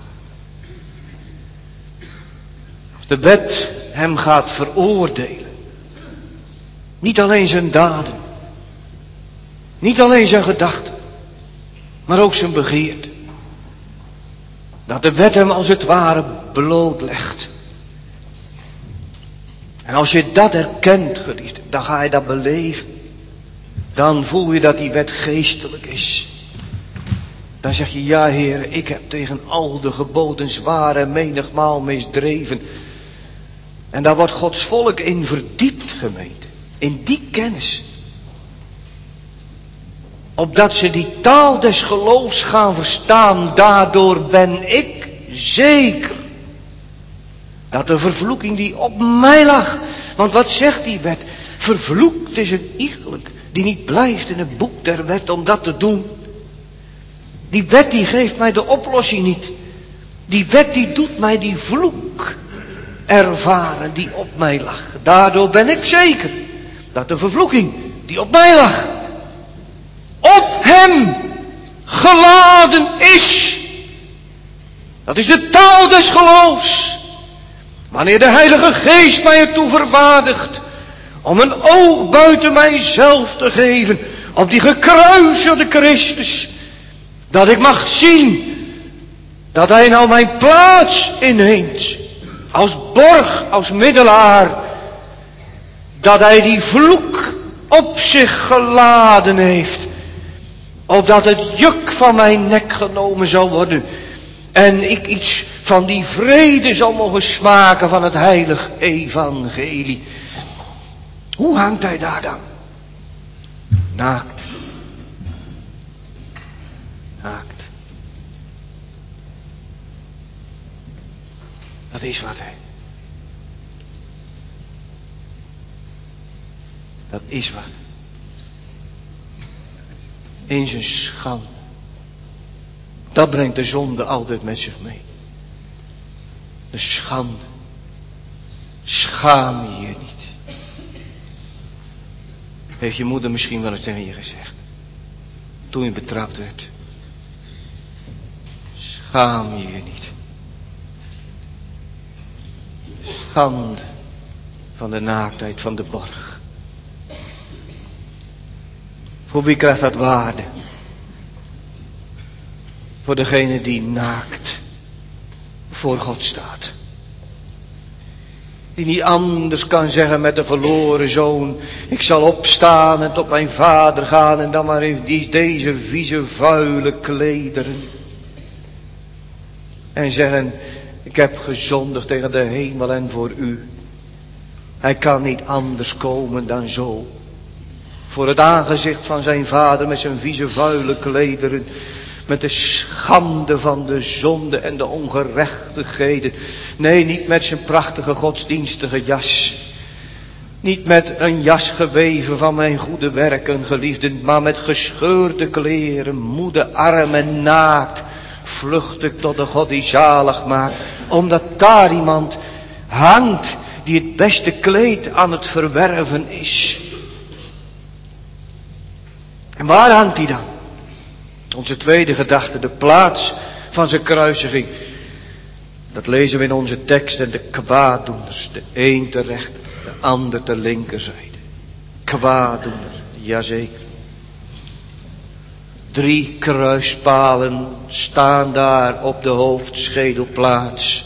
Als de wet hem gaat veroordelen. Niet alleen zijn daden. Niet alleen zijn gedachten. Maar ook zijn begeerte. Dat de wet hem als het ware blootlegt. En als je dat herkent, geliefde, dan ga je dat beleven. Dan voel je dat die wet geestelijk is. Dan zeg je, ja Heer, ik heb tegen al de geboden zwaar en menigmaal misdreven. En daar wordt Gods volk in verdiept, gemeente. In die kennis. opdat ze die taal des geloofs gaan verstaan. Daardoor ben ik zeker dat de vervloeking die op mij lag. Want wat zegt die wet? Vervloekt is een iegelijk die niet blijft in het boek der wet om dat te doen. Die wet die geeft mij de oplossing niet. Die wet die doet mij die vloek ervaren die op mij lag. Daardoor ben ik zeker dat de vervloeking die op mij lag op hem geladen is. Dat is de taal des geloofs. Wanneer de Heilige Geest mij ertoe verwaardigt om een oog buiten mijzelf te geven op die gekruisigde Christus. Dat ik mag zien dat hij nou mijn plaats inneemt. Als borg, als middelaar. Dat hij die vloek op zich geladen heeft. Opdat het juk van mijn nek genomen zal worden. En ik iets van die vrede zal mogen smaken van het heilig evangelie. Hoe hangt hij daar dan? Naakt. Naakt. Dat is wat hij. Dat is wat. In zijn schande. Dat brengt de zonde altijd met zich mee. De schande. Schaam je je niet. Heeft je moeder misschien wel eens tegen je gezegd. Toen je betrapt werd. Schaam je je niet. Schande van de naaktheid van de borg. Voor wie krijgt dat waarde? Voor degene die naakt voor God staat. Die niet anders kan zeggen met de verloren zoon. Ik zal opstaan en tot mijn vader gaan en dan maar in die, deze vieze vuile klederen. En zeggen, ik heb gezondigd tegen de hemel en voor u. Hij kan niet anders komen dan zo. Voor het aangezicht van zijn vader met zijn vieze vuile klederen. Met de schande van de zonde en de ongerechtigheden. Nee, niet met zijn prachtige godsdienstige jas. Niet met een jas geweven van mijn goede werken, geliefden. Maar met gescheurde kleren, moede, arm en naakt. Vlucht ik tot de God die zalig maakt. Omdat daar iemand hangt die het beste kleed aan het verwerven is. En waar hangt hij dan? Onze tweede gedachte, de plaats van zijn kruisiging. Dat lezen we in onze tekst. En de kwaaddoeners, de een ter rechter, de ander ter linkerzijde. Kwaaddoener, jazeker. Drie kruispalen staan daar op de hoofdschedelplaats.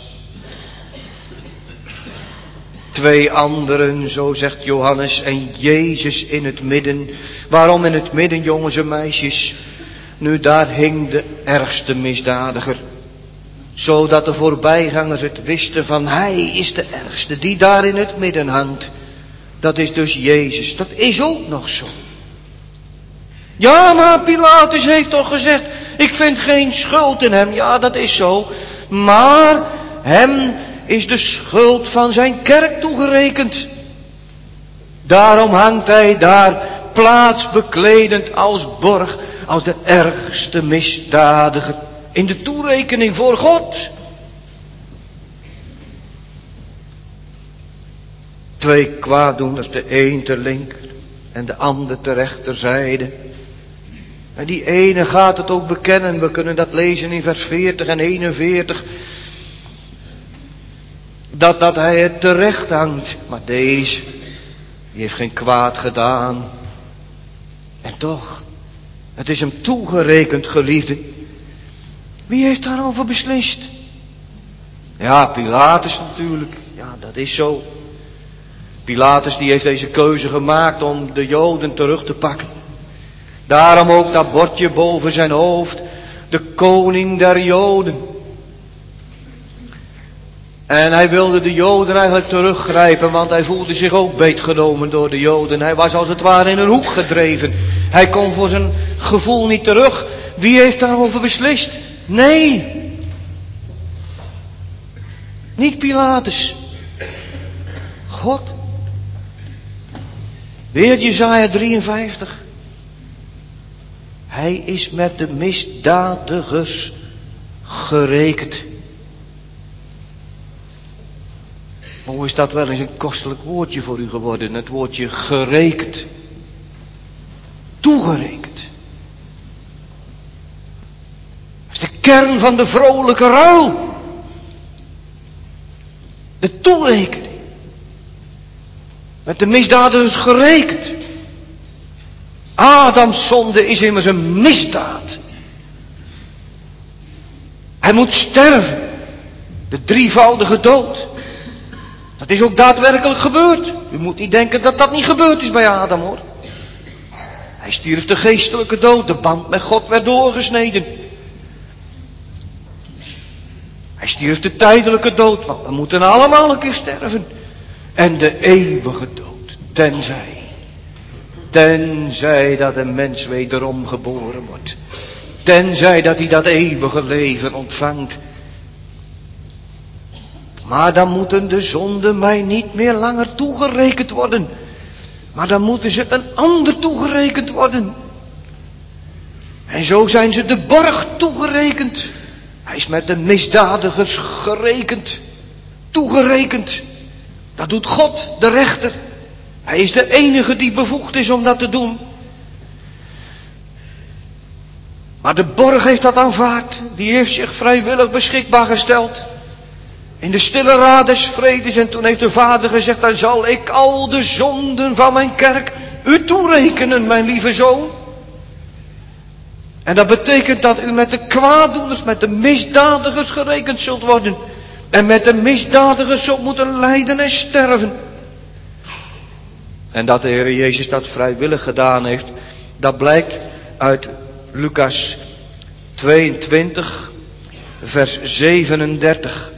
Twee anderen, zo zegt Johannes, en Jezus in het midden. Waarom in het midden, jongens en meisjes? Nu daar hing de ergste misdadiger. Zodat de voorbijgangers het wisten van hij is de ergste die daar in het midden hangt. Dat is dus Jezus. Dat is ook nog zo. Ja, maar Pilatus heeft toch gezegd, ik vind geen schuld in hem. Ja, dat is zo. Maar hem is de schuld van zijn kerk toegerekend. Daarom hangt hij daar plaatsbekledend als borg, als de ergste misdadiger in de toerekening voor God. Twee kwaaddoeners, de een ter linker en de ander ter rechterzijde. En die ene gaat het ook bekennen. We kunnen dat lezen in vers veertig en eenenveertig. Dat, dat hij het terecht hangt. Maar deze, die heeft geen kwaad gedaan. En toch, het is hem toegerekend, geliefde. Wie heeft daarover beslist? Ja, Pilatus natuurlijk. Ja, dat is zo. Pilatus die heeft deze keuze gemaakt om de Joden terug te pakken. Daarom ook dat bordje boven zijn hoofd. De koning der Joden. En hij wilde de Joden eigenlijk teruggrijpen, want hij voelde zich ook beetgenomen door de Joden. Hij was als het ware in een hoek gedreven. Hij kon voor zijn gevoel niet terug. Wie heeft daarover beslist? Nee. Niet Pilatus. God. Weer Jesaja drieënvijftig. Hij is met de misdadigers gerekend. Hoe is dat wel eens een kostelijk woordje voor u geworden? Het woordje gerekend. Toegerekend. Dat is de kern van de vrolijke ruil. De toerekening. Met de misdadigers gerekend. Adams zonde is immers een misdaad. Hij moet sterven. De drievoudige dood. Dat is ook daadwerkelijk gebeurd. U moet niet denken dat dat niet gebeurd is bij Adam, hoor. Hij stierf de geestelijke dood. De band met God werd doorgesneden. Hij stierf de tijdelijke dood. Want we moeten allemaal een keer sterven. En de eeuwige dood. Tenzij. Tenzij dat een mens wederom geboren wordt. Tenzij dat hij dat eeuwige leven ontvangt. Maar dan moeten de zonden mij niet meer langer toegerekend worden. Maar dan moeten ze een ander toegerekend worden. En zo zijn ze de borg toegerekend. Hij is met de misdadigers gerekend. Toegerekend. Dat doet God, de rechter. Hij is de enige die bevoegd is om dat te doen. Maar de borg heeft dat aanvaard. Die heeft zich vrijwillig beschikbaar gesteld. In de stille raad des vredes. En toen heeft de Vader gezegd: dan zal ik al de zonden van mijn kerk u toerekenen, mijn lieve zoon. En dat betekent dat u met de kwaaddoeners, met de misdadigers gerekend zult worden. En met de misdadigers zult moeten lijden en sterven. En dat de Heer Jezus dat vrijwillig gedaan heeft, dat blijkt uit Lucas tweeëntwintig, vers zevenendertig.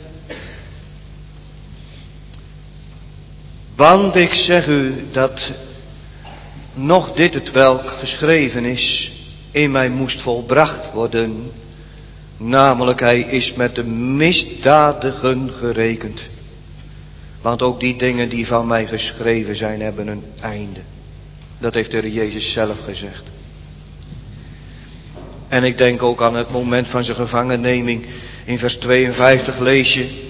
Want ik zeg u dat nog dit het welk geschreven is, in mij moest volbracht worden. Namelijk, hij is met de misdadigen gerekend. Want ook die dingen die van mij geschreven zijn, hebben een einde. Dat heeft de Heer Jezus zelf gezegd. En ik denk ook aan het moment van zijn gevangenneming. In vers tweeënvijftig lees je: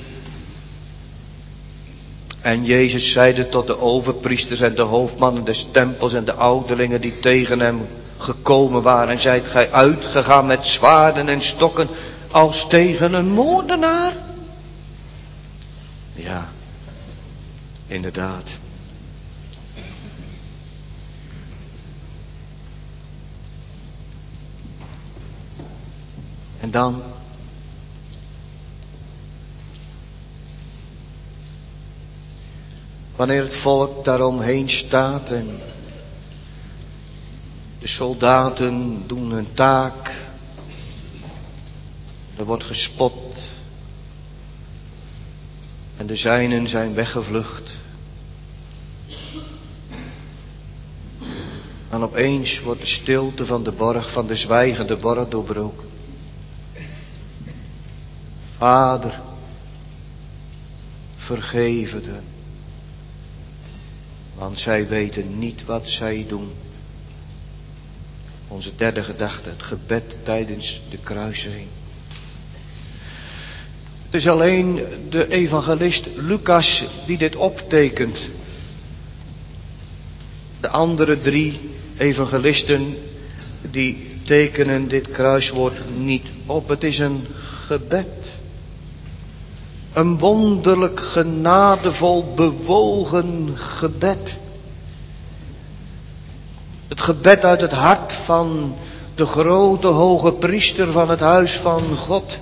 en Jezus zeide tot de overpriesters en de hoofdmannen des tempels en de ouderlingen die tegen hem gekomen waren: en zijt gij uitgegaan met zwaarden en stokken als tegen een moordenaar? Ja, inderdaad. En dan, wanneer het volk daaromheen staat en de soldaten doen hun taak, er wordt gespot en de zijnen zijn weggevlucht, dan opeens wordt de stilte van de borg, van de zwijgende borg doorbroken. Vader, vergeef het hen, want zij weten niet wat zij doen. Onze derde gedachte, het gebed tijdens de kruisiging. Het is alleen de evangelist Lucas die dit optekent. De andere drie evangelisten die tekenen dit kruiswoord niet op. Het is een gebed. Een wonderlijk genadevol bewogen gebed. Het gebed uit het hart van de grote hoge priester van het huis van God.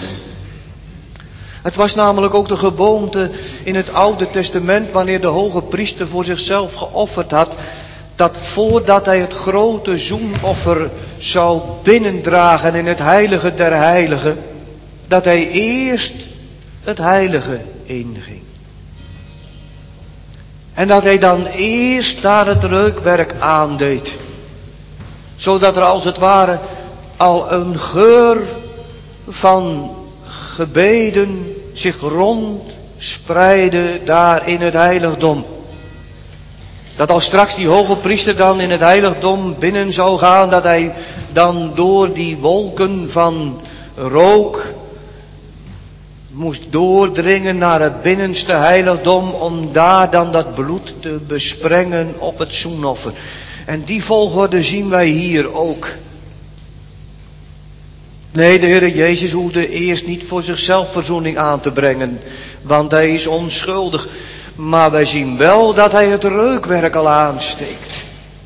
Het was namelijk ook de gewoonte in het Oude Testament, wanneer de hoge priester voor zichzelf geofferd had, dat voordat hij het grote zoenoffer zou binnendragen in het heilige der heiligen, dat hij eerst het heilige inging. En dat hij dan eerst daar het reukwerk aandeed. Zodat er als het ware al een geur van gebeden zich rondspreidde daar in het heiligdom. Dat als straks die hoge priester dan in het heiligdom binnen zou gaan, dat hij dan door die wolken van rook moest doordringen naar het binnenste heiligdom om daar dan dat bloed te besprengen op het zoenoffer. En die volgorde zien wij hier ook. Nee, de Heer Jezus hoefde eerst niet voor zichzelf verzoening aan te brengen, want hij is onschuldig. Maar wij zien wel dat hij het reukwerk al aansteekt.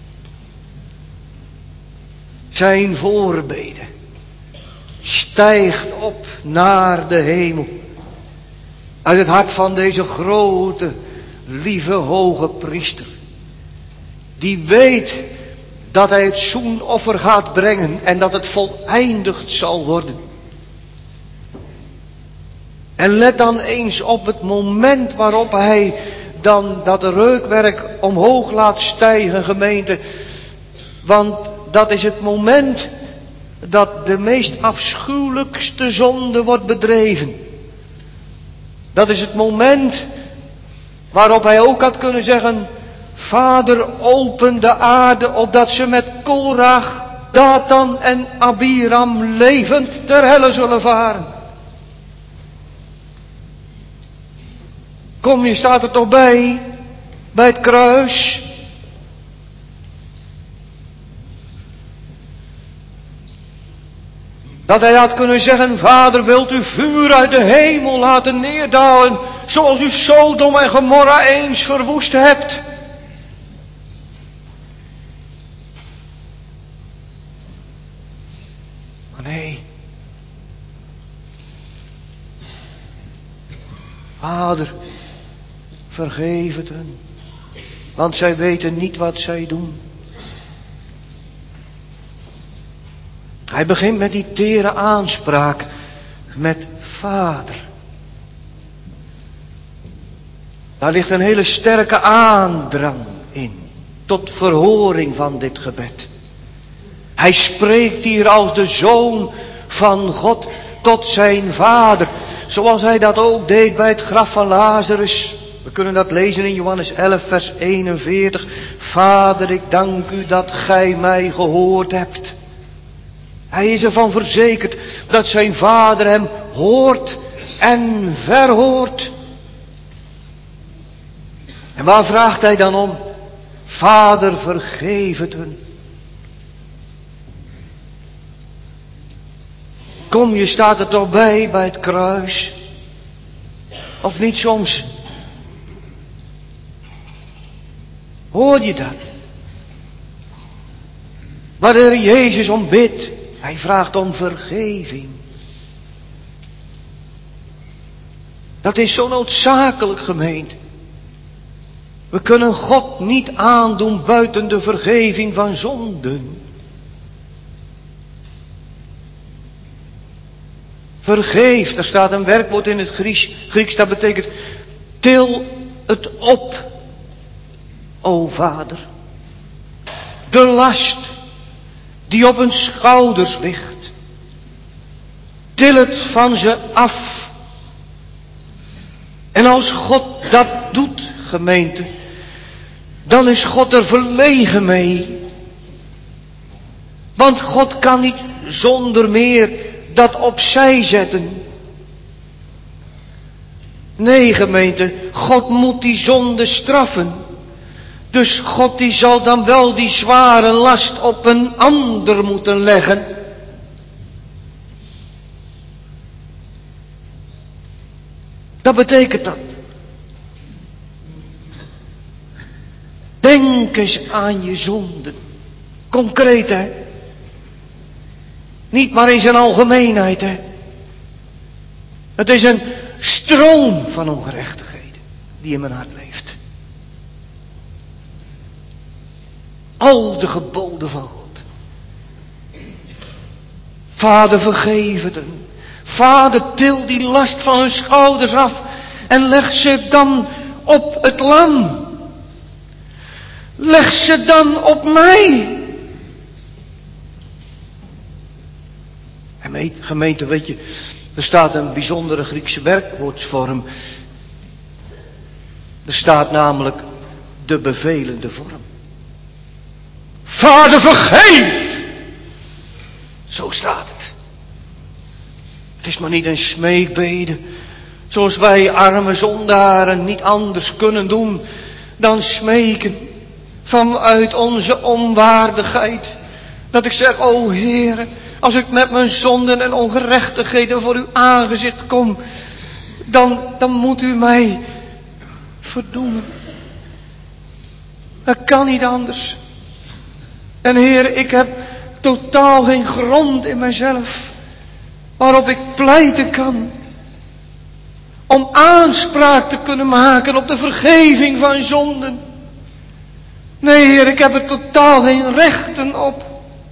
Zijn voorbede stijgt op naar de hemel. Uit het hart van deze grote, lieve, hoge priester. Die weet dat hij het zoenoffer gaat brengen en dat het voleindigd zal worden. En let dan eens op het moment waarop hij dan dat reukwerk omhoog laat stijgen, gemeente. Want dat is het moment dat de meest afschuwelijkste zonde wordt bedreven. Dat is het moment waarop hij ook had kunnen zeggen: Vader, open de aarde opdat ze met Korach, Datan en Abiram levend ter helle zullen varen. Kom, je staat er toch bij, bij het kruis. Dat hij had kunnen zeggen: Vader, wilt u vuur uit de hemel laten neerdalen, zoals u Sodom en Gomorra eens verwoest hebt. Maar nee. Vader, vergeef het hen, want zij weten niet wat zij doen. Hij begint met die tere aanspraak met Vader. Daar ligt een hele sterke aandrang in, tot verhoring van dit gebed. Hij spreekt hier als de Zoon van God tot zijn Vader, zoals hij dat ook deed bij het graf van Lazarus. We kunnen dat lezen in Johannes elf vers eenenveertig. Vader, ik dank u dat gij mij gehoord hebt. Hij is ervan verzekerd dat zijn Vader hem hoort en verhoort. En waar vraagt hij dan om? Vader, vergeef het hun. Kom, je staat er toch bij, bij het kruis? Of niet soms? Hoor je dat? Waar de Heer Jezus om bidt. Hij vraagt om vergeving. Dat is zo noodzakelijk, gemeente. We kunnen God niet aandoen buiten de vergeving van zonden. Vergeef, daar staat een werkwoord in het Grieks, Grieks dat betekent: til het op, o Vader. De last die op hun schouders ligt. Til het van ze af. En als God dat doet, gemeente, dan is God er verlegen mee. Want God kan niet zonder meer dat opzij zetten. Nee, gemeente, God moet die zonde straffen. Dus God die zal dan wel die zware last op een ander moeten leggen. Dat betekent dat. Denk eens aan je zonden. Concreet, hè. Niet maar in zijn algemeenheid, hè. Het is een stroom van ongerechtigheden die in mijn hart leeft. Al de geboden van God. Vader, vergeef het hen. Vader, til die last van hun schouders af en leg ze dan op het lam. Leg ze dan op mij. Gemeente, gemeente, weet je, er staat een bijzondere Griekse werkwoordsvorm. Er staat namelijk de bevelende vorm. Vader, vergeef! Zo staat het. Het is maar niet een smeekbede, zoals wij arme zondaren niet anders kunnen doen dan smeken vanuit onze onwaardigheid. Dat ik zeg, o Heere, als ik met mijn zonden en ongerechtigheden voor uw aangezicht kom, dan, dan moet u mij verdoemen. Dat kan niet anders. En Heere, ik heb totaal geen grond in mijzelf waarop ik pleiten kan om aanspraak te kunnen maken op de vergeving van zonden. Nee, Heer, ik heb er totaal geen rechten op.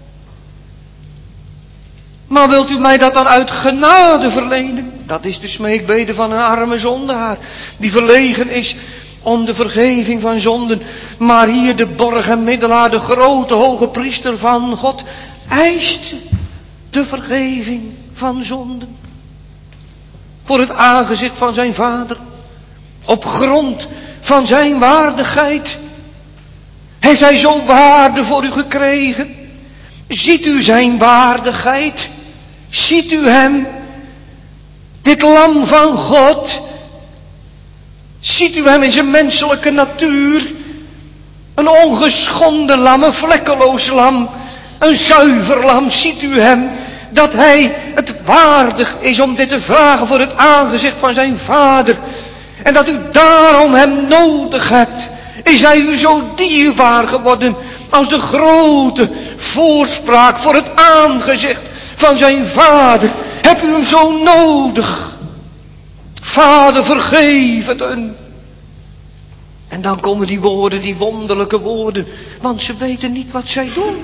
Maar wilt u mij dat dan uit genade verlenen? Dat is de smeekbede van een arme zondaar, die verlegen is om de vergeving van zonden. Maar hier de borg en middelaar, de grote hoge priester van God, eist de vergeving van zonden. Voor het aangezicht van zijn vader. Op grond van zijn waardigheid. Heeft hij zo'n waarde voor u gekregen? Ziet u zijn waardigheid? Ziet u hem? Dit lam van God. Ziet u hem in zijn menselijke natuur? Een ongeschonden lam, een vlekkeloos lam. Een zuiver lam. Ziet u hem? Dat hij het waardig is om dit te vragen voor het aangezicht van zijn vader. En dat u daarom hem nodig hebt. Is hij u zo dierbaar geworden als de grote voorspraak voor het aangezicht van zijn vader. Heb u hem zo nodig. Vader, vergeef het hun. En dan komen die woorden, die wonderlijke woorden. Want ze weten niet wat zij doen.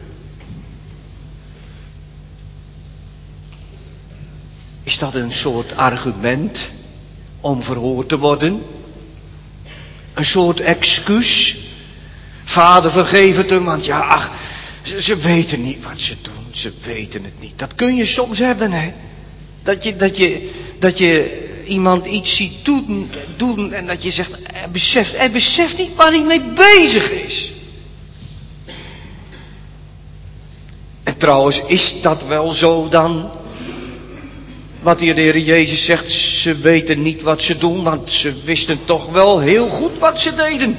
Is dat een soort argument om verhoord te worden? Een soort excuus? Vader, vergeef het hem, want ja, ach, ze, ze weten niet wat ze doen. Ze weten het niet. Dat kun je soms hebben, hè. Dat je, dat je, dat je iemand iets ziet doen, doen en dat je zegt, hij beseft, hij beseft niet waar hij mee bezig is. En trouwens, is dat wel zo dan? Wat hier de Heer Jezus zegt, ze weten niet wat ze doen, want ze wisten toch wel heel goed wat ze deden.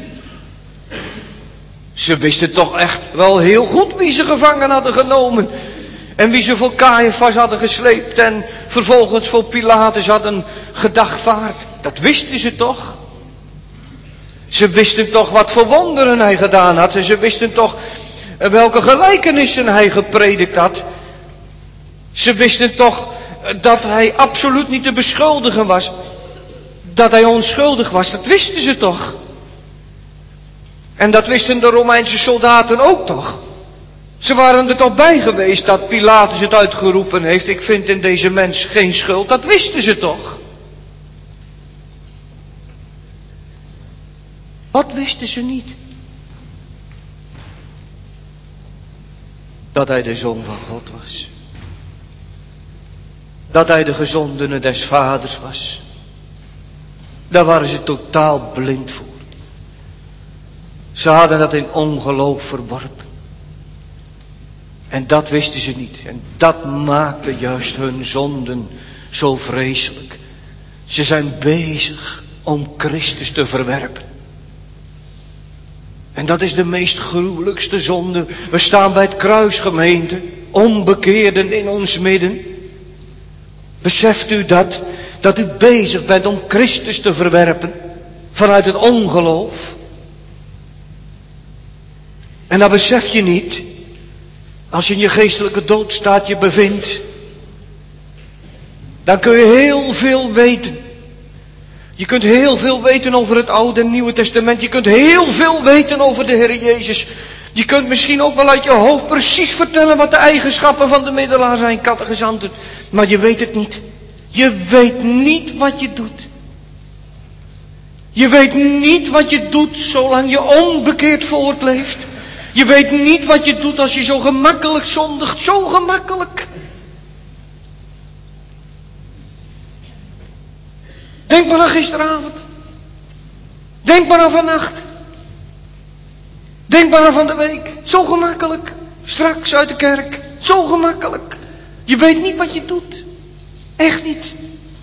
Ze wisten toch echt wel heel goed wie ze gevangen hadden genomen. En wie ze voor Caiaphas hadden gesleept en vervolgens voor Pilatus hadden gedagvaard. Dat wisten ze toch? Ze wisten toch wat voor wonderen hij gedaan had. En ze wisten toch welke gelijkenissen hij gepredikt had. Ze wisten toch dat hij absoluut niet te beschuldigen was. Dat hij onschuldig was, dat wisten ze toch? En dat wisten de Romeinse soldaten ook toch? Ze waren er toch bij geweest dat Pilatus het uitgeroepen heeft, ik vind in deze mens geen schuld, dat wisten ze toch? Wat wisten ze niet? Dat hij de Zoon van God was. Dat hij de gezondene des vaders was. Daar waren ze totaal blind voor. Ze hadden dat in ongeloof verworpen. En dat wisten ze niet. En dat maakte juist hun zonden zo vreselijk. Ze zijn bezig om Christus te verwerpen. En dat is de meest gruwelijkste zonde. We staan bij het kruis, gemeente. Onbekeerden in ons midden. Beseft u dat? Dat u bezig bent om Christus te verwerpen. Vanuit het ongeloof. En dat besef je niet. Als je in je geestelijke doodstaat je bevindt. Dan kun je heel veel weten. Je kunt heel veel weten over het Oude en Nieuwe Testament. Je kunt heel veel weten over de Heer Jezus. Je kunt misschien ook wel uit je hoofd precies vertellen wat de eigenschappen van de middelaar zijn, catechizanten. Maar je weet het niet. Je weet niet wat je doet. Je weet niet wat je doet zolang je onbekeerd voortleeft. Je weet niet wat je doet als je zo gemakkelijk zondigt. Zo gemakkelijk. Denk maar aan gisteravond. Denk maar aan vannacht. Denk maar aan van de week. Zo gemakkelijk. Straks uit de kerk. Zo gemakkelijk. Je weet niet wat je doet. Echt niet.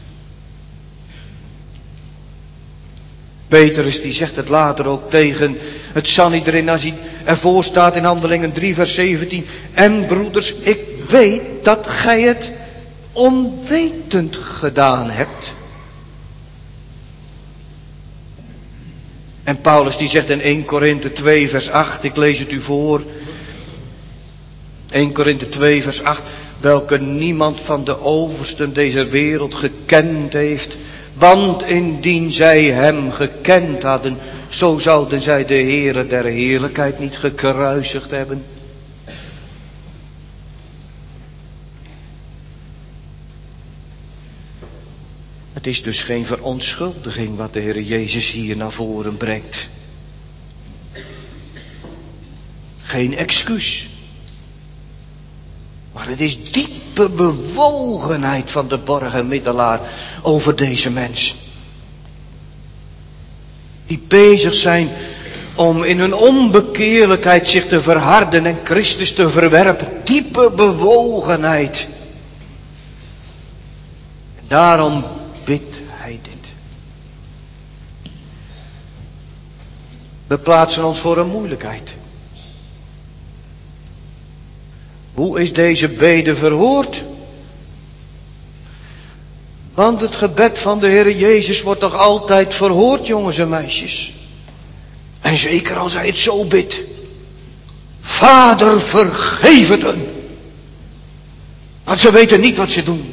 Petrus die zegt het later ook tegen het Sanhedrin als hij ervoor staat in Handelingen drie vers zeventien. En broeders, ik weet dat gij het onwetend gedaan hebt. En Paulus die zegt in Eerste Korinthe twee vers acht, ik lees het u voor. Eerste Korinthe twee vers acht, welke niemand van de oversten deze wereld gekend heeft. Want indien zij hem gekend hadden, zo zouden zij de Heere der heerlijkheid niet gekruisigd hebben. Het is dus geen verontschuldiging wat de Heer Jezus hier naar voren brengt. Geen excuus. Maar het is diepe bewogenheid van de borgenmiddelaar over deze mens. Die bezig zijn om in hun onbekeerlijkheid zich te verharden en Christus te verwerpen. Diepe bewogenheid. En daarom bidt hij dit. We plaatsen ons voor een moeilijkheid. Hoe is deze bede verhoord? Want het gebed van de Heer Jezus wordt toch altijd verhoord, jongens en meisjes. En zeker als hij het zo bidt. Vader, vergeef het hun. Want ze weten niet wat ze doen.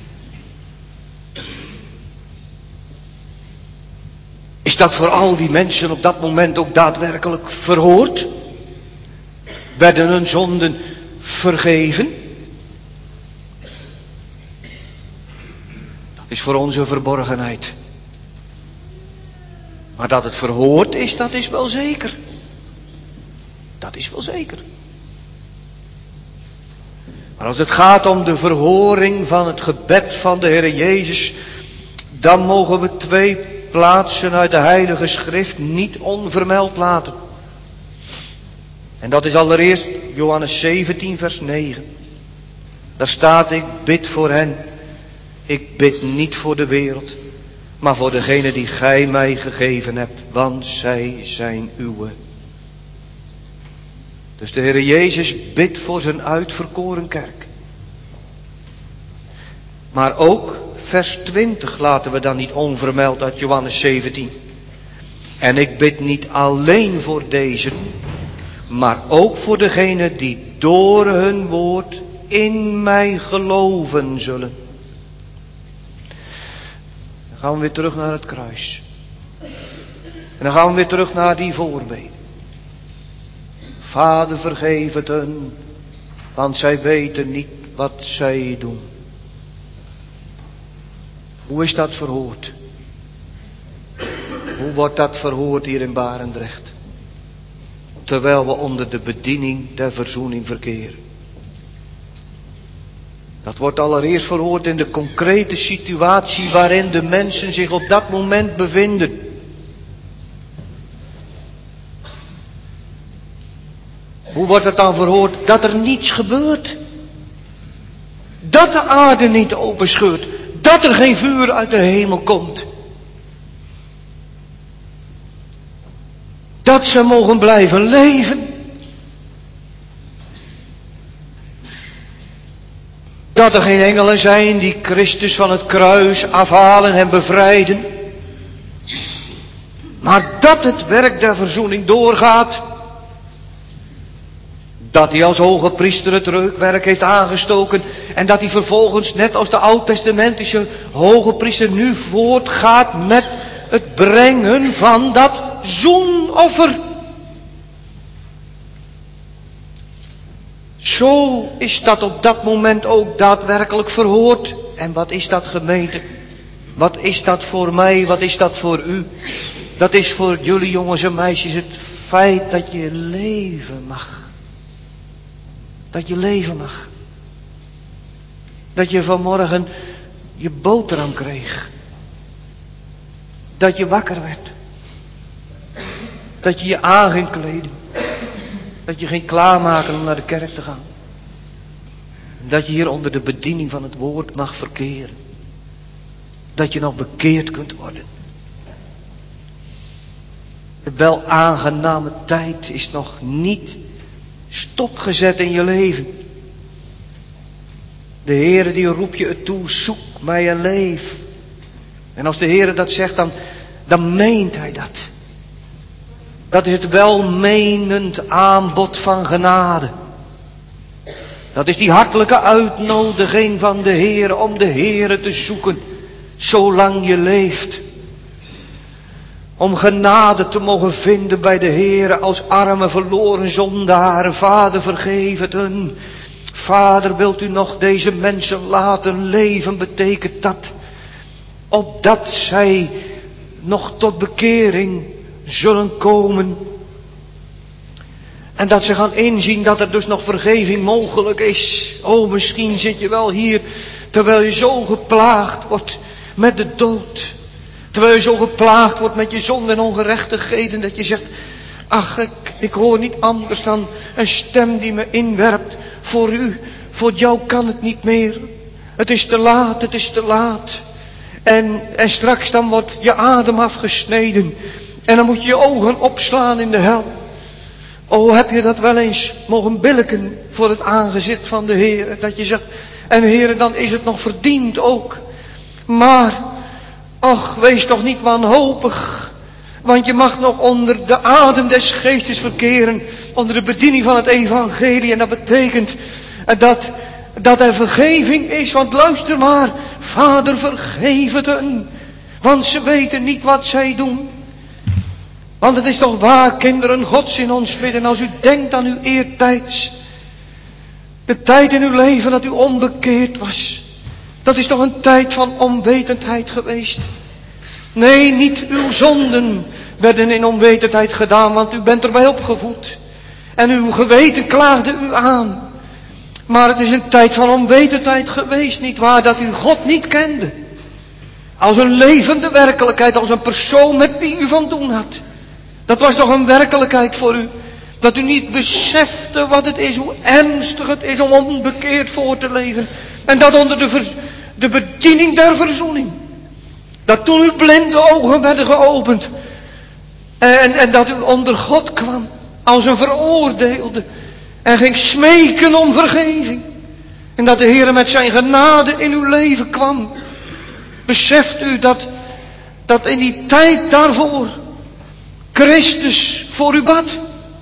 Is dat voor al die mensen op dat moment ook daadwerkelijk verhoord? Werden hun zonden vergeven? Dat is voor ons een verborgenheid. Maar dat het verhoord is, dat is wel zeker. Dat is wel zeker. Maar als het gaat om de verhoring van het gebed van de Heer Jezus, dan mogen we twee plaatsen uit de Heilige Schrift niet onvermeld laten. En dat is allereerst Johannes zeventien vers negen. Daar staat: ik bid voor hen. Ik bid niet voor de wereld, maar voor degene die gij mij gegeven hebt, want zij zijn uwe. Dus de Heer Jezus bidt voor zijn uitverkoren kerk. Maar ook vers twintig laten we dan niet onvermeld uit Johannes zeventien. En ik bid niet alleen voor deze, maar ook voor degenen die door hun woord in mij geloven zullen. Dan gaan we weer terug naar het kruis. En dan gaan we weer terug naar die voorbeden. Vader, vergeef het hun, want zij weten niet wat zij doen. Hoe is dat verhoord? Hoe wordt dat verhoord hier in Barendrecht? Terwijl we onder de bediening der verzoening verkeren. Dat wordt allereerst verhoord in de concrete situatie waarin de mensen zich op dat moment bevinden. Hoe wordt het dan verhoord? Dat er niets gebeurt. Dat de aarde niet openscheurt. Dat er geen vuur uit de hemel komt. Dat ze mogen blijven leven. Dat er geen engelen zijn die Christus van het kruis afhalen en bevrijden. Maar dat het werk der verzoening doorgaat. Dat hij als hoge priester het reukwerk heeft aangestoken. En dat hij vervolgens, net als de oud-testamentische hoge priester, nu voortgaat met het brengen van dat zoenoffer. Zo is dat op dat moment ook daadwerkelijk verhoord. En wat is dat, gemeente? Wat is dat voor mij? Wat is dat voor u? Dat is voor jullie jongens en meisjes het feit dat je leven mag. Dat je leven mag. Dat je vanmorgen je boterham kreeg. dat je wakker werd. Dat je je aan ging kleden. Dat je ging klaarmaken om naar de kerk te gaan. Dat je hier onder de bediening van het woord mag verkeren. Dat je nog bekeerd kunt worden. De wel aangename tijd is nog niet stopgezet in je leven. De Heere die roept je het toe, zoek mij en leef. En als de Heere dat zegt, dan, dan meent hij dat. Dat is het welmenend aanbod van genade. Dat is die hartelijke uitnodiging van de Heere om de Heere te zoeken, zolang je leeft. Om genade te mogen vinden bij de Heere als arme verloren zondaren. Vader, vergeef het hun. Vader, wilt u nog deze mensen laten leven, betekent dat, opdat zij nog tot bekering zullen komen. En dat ze gaan inzien dat er dus nog vergeving mogelijk is. Oh, misschien zit je wel hier terwijl je zo geplaagd wordt met de dood. Terwijl je zo geplaagd wordt met je zonde en ongerechtigheden, dat je zegt, ach, ik, ik hoor niet anders dan een stem die me inwerpt. Voor u, voor jou kan het niet meer. Het is te laat, het is te laat. En, en straks dan wordt je adem afgesneden. En dan moet je je ogen opslaan in de hel. Oh, heb je dat wel eens mogen billijken voor het aangezicht van de Heer. Dat je zegt, en Heer, dan is het nog verdiend ook. Maar, ach, wees toch niet wanhopig. Want je mag nog onder de adem des geestes verkeren. Onder de bediening van het evangelie. En dat betekent dat, dat er vergeving is. Want luister maar, Vader, vergeef het hen. Want ze weten niet wat zij doen. Want het is toch waar, kinderen Gods in ons midden. Als u denkt aan uw eertijds. De tijd in uw leven dat u onbekeerd was. Dat is toch een tijd van onwetendheid geweest. Nee, niet uw zonden werden in onwetendheid gedaan, want u bent erbij opgevoed. En uw geweten klaagde u aan. Maar het is een tijd van onwetendheid geweest, nietwaar, dat u God niet kende. Als een levende werkelijkheid, als een persoon met wie u van doen had. Dat was toch een werkelijkheid voor u. Dat u niet besefte wat het is, hoe ernstig het is om onbekeerd voor te leven. En dat onder de, ver, de bediening der verzoening. Dat toen uw blinde ogen werden geopend. En, en dat u onder God kwam. Als een veroordeelde. En ging smeken om vergeving. En dat de Heer met zijn genade in uw leven kwam. Beseft u dat, dat in die tijd daarvoor Christus voor u bad.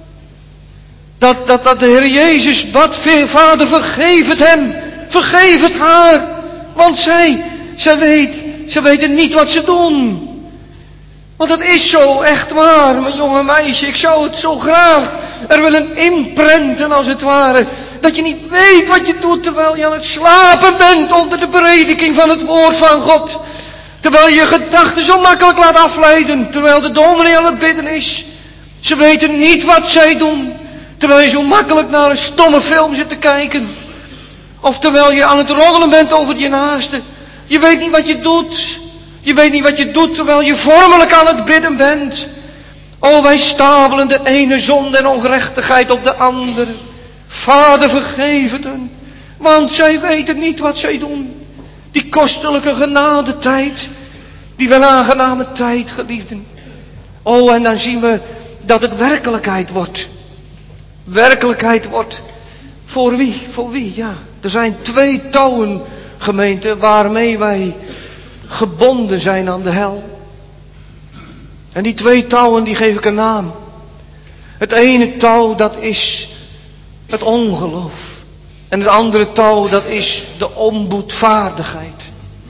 Dat, dat, dat de Heer Jezus bad, Vader, vergeef het hem. Vergeef het haar. Want zij, zij weet, ze weten niet wat ze doen. Want dat is zo, echt waar, mijn jonge meisje. Ik zou het zo graag er willen inprenten als het ware. Dat je niet weet wat je doet terwijl je aan het slapen bent onder de prediking van het woord van God. Terwijl je je gedachten zo makkelijk laat afleiden. Terwijl de dominee aan het bidden is. Ze weten niet wat zij doen. Terwijl je zo makkelijk naar een stomme film zit te kijken. Of terwijl je aan het roddelen bent over je naaste. Je weet niet wat je doet. Je weet niet wat je doet terwijl je vormelijk aan het bidden bent. O, wij stapelen de ene zonde en ongerechtigheid op de andere. Vader, vergeef het hen. Want zij weten niet wat zij doen. Die kostelijke genadetijd. Die wel aangename tijd, geliefden. O, en dan zien we dat het werkelijkheid wordt. Werkelijkheid wordt. Voor wie? Voor wie? Ja. Er zijn twee touwen, gemeente, waarmee wij gebonden zijn aan de hel. En die twee touwen, die geef ik een naam. Het ene touw, dat is het ongeloof. En het andere touw, dat is de onboedvaardigheid.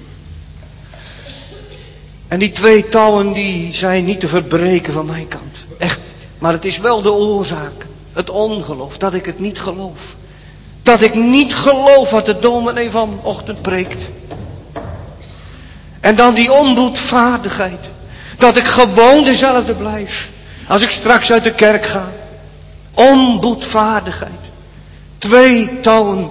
En die twee touwen, die zijn niet te verbreken van mijn kant. Echt. Maar het is wel de oorzaak. Het ongeloof. Dat ik het niet geloof. Dat ik niet geloof wat de dominee vanochtend preekt. En dan die onboedvaardigheid. Dat ik gewoon dezelfde blijf. Als ik straks uit de kerk ga. Onboedvaardigheid. Twee touwen.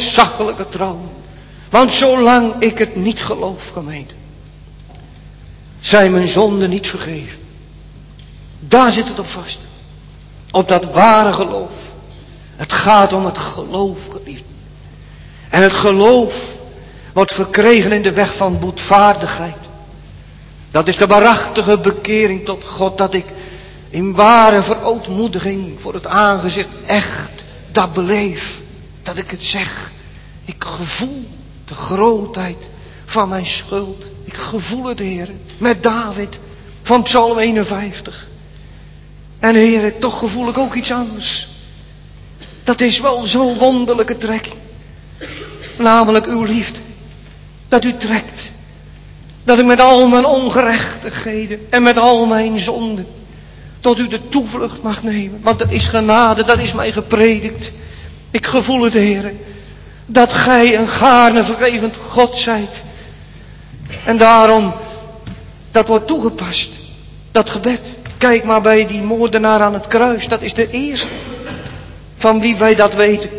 Ontzaglijke trouw. Want zolang ik het niet geloof, gemeente. zijn mijn zonden niet vergeven. Daar zit het op vast. Op dat ware geloof. Het gaat om het geloof, geliefd. En het geloof wordt verkregen in de weg van boetvaardigheid. Dat is de waarachtige bekering tot God, dat ik in ware verootmoediging voor het aangezicht echt dat beleef. Dat ik het zeg. Ik gevoel de grootheid van mijn schuld. Ik gevoel het, Heer, met David van Psalm eenenvijftig. En Heer, toch gevoel ik ook iets anders. Dat is wel zo'n wonderlijke trekking. Namelijk uw liefde. Dat u trekt. Dat ik met al mijn ongerechtigheden en met al mijn zonden tot u de toevlucht mag nemen. Want er is genade, dat is mij gepredikt. Ik gevoel het, Heer, dat gij een gaarne vergevend God zijt. En daarom, dat wordt toegepast. Dat gebed. Kijk maar bij die moordenaar aan het kruis. Dat is de eerste van wie wij dat weten.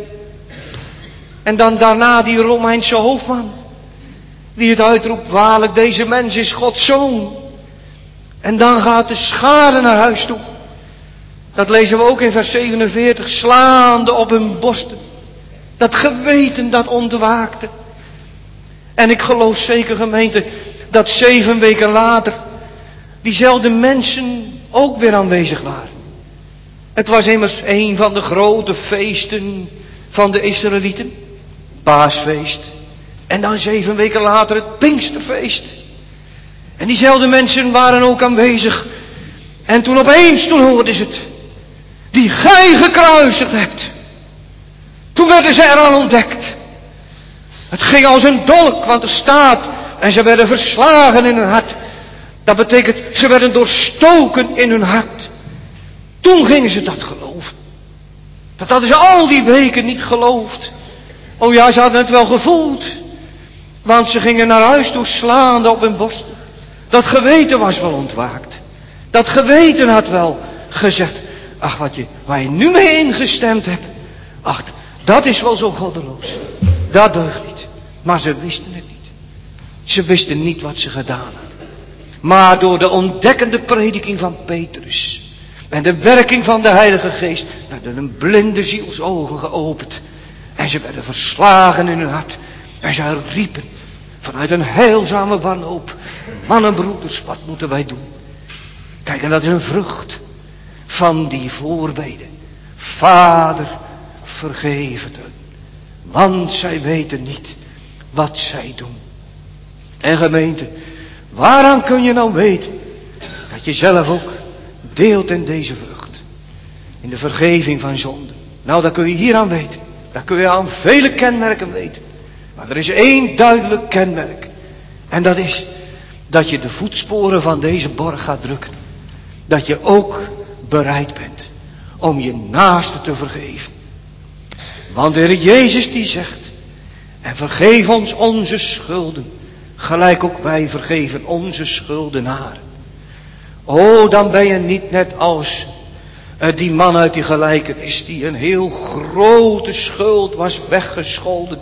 En dan daarna die Romeinse hoofdman. Die het uitroept, waarlijk deze mens is Gods zoon. En dan gaat de schare naar huis toe. Dat lezen we ook in vers zevenenveertig. Slaande op hun borsten. Dat geweten dat ontwaakte. En ik geloof zeker, gemeente, dat zeven weken later diezelfde mensen ook weer aanwezig waren. Het was immers een van de grote feesten van de Israëlieten. Paasfeest. En dan zeven weken later het Pinksterfeest. En diezelfde mensen waren ook aanwezig. En toen opeens, toen hoorden ze het. Die gij gekruisigd hebt. Toen werden ze eraan ontdekt. Het ging als een dolk, want er staat. En ze werden verslagen in hun hart. Dat betekent, ze werden doorstoken in hun hart. Toen gingen ze dat geloven. Dat hadden ze al die weken niet geloofd. Oh ja, ze hadden het wel gevoeld. Want ze gingen naar huis toe slaande op hun borsten. Dat geweten was wel ontwaakt. Dat geweten had wel gezegd. Ach, wat je, waar je nu mee ingestemd hebt. Ach, dat is wel zo goddeloos. Dat deugt niet. Maar ze wisten het niet. Ze wisten niet wat ze gedaan hadden. Maar door de ontdekkende prediking van Petrus. En de werking van de Heilige Geest. Werden hun blinde zielsogen geopend. En ze werden verslagen in hun hart. En ze riepen vanuit een heilzame wanhoop. Mannenbroeders, wat moeten wij doen? Kijk, en dat is een vrucht van die voorbeden. Vader, vergeef het hun. Want zij weten niet wat zij doen. En gemeente, waaraan kun je nou weten dat je zelf ook deelt in deze vrucht? In de vergeving van zonden. Nou, dat kun je hieraan weten. Dat kun je aan vele kenmerken weten. Maar er is één duidelijk kenmerk. En dat is dat je de voetsporen van deze borg gaat drukken. Dat je ook bereid bent om je naaste te vergeven. Want de Heer Jezus die zegt, en vergeef ons onze schulden, gelijk ook wij vergeven onze schuldenaren. Oh, dan ben je niet net als uh, die man uit die gelijkenis, die een heel grote schuld was weggescholden.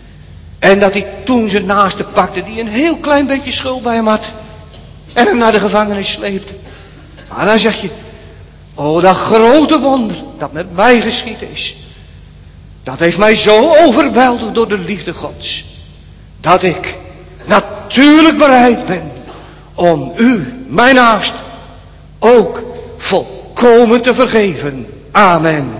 En dat hij toen zijn naaste pakte, die een heel klein beetje schuld bij hem had. En hem naar de gevangenis sleepte. Maar dan zeg je, oh, dat grote wonder dat met mij geschieden is. Dat heeft mij zo overweldigd door de liefde Gods. Dat ik natuurlijk bereid ben om u, mijn naaste, ook volkomen te vergeven. Amen.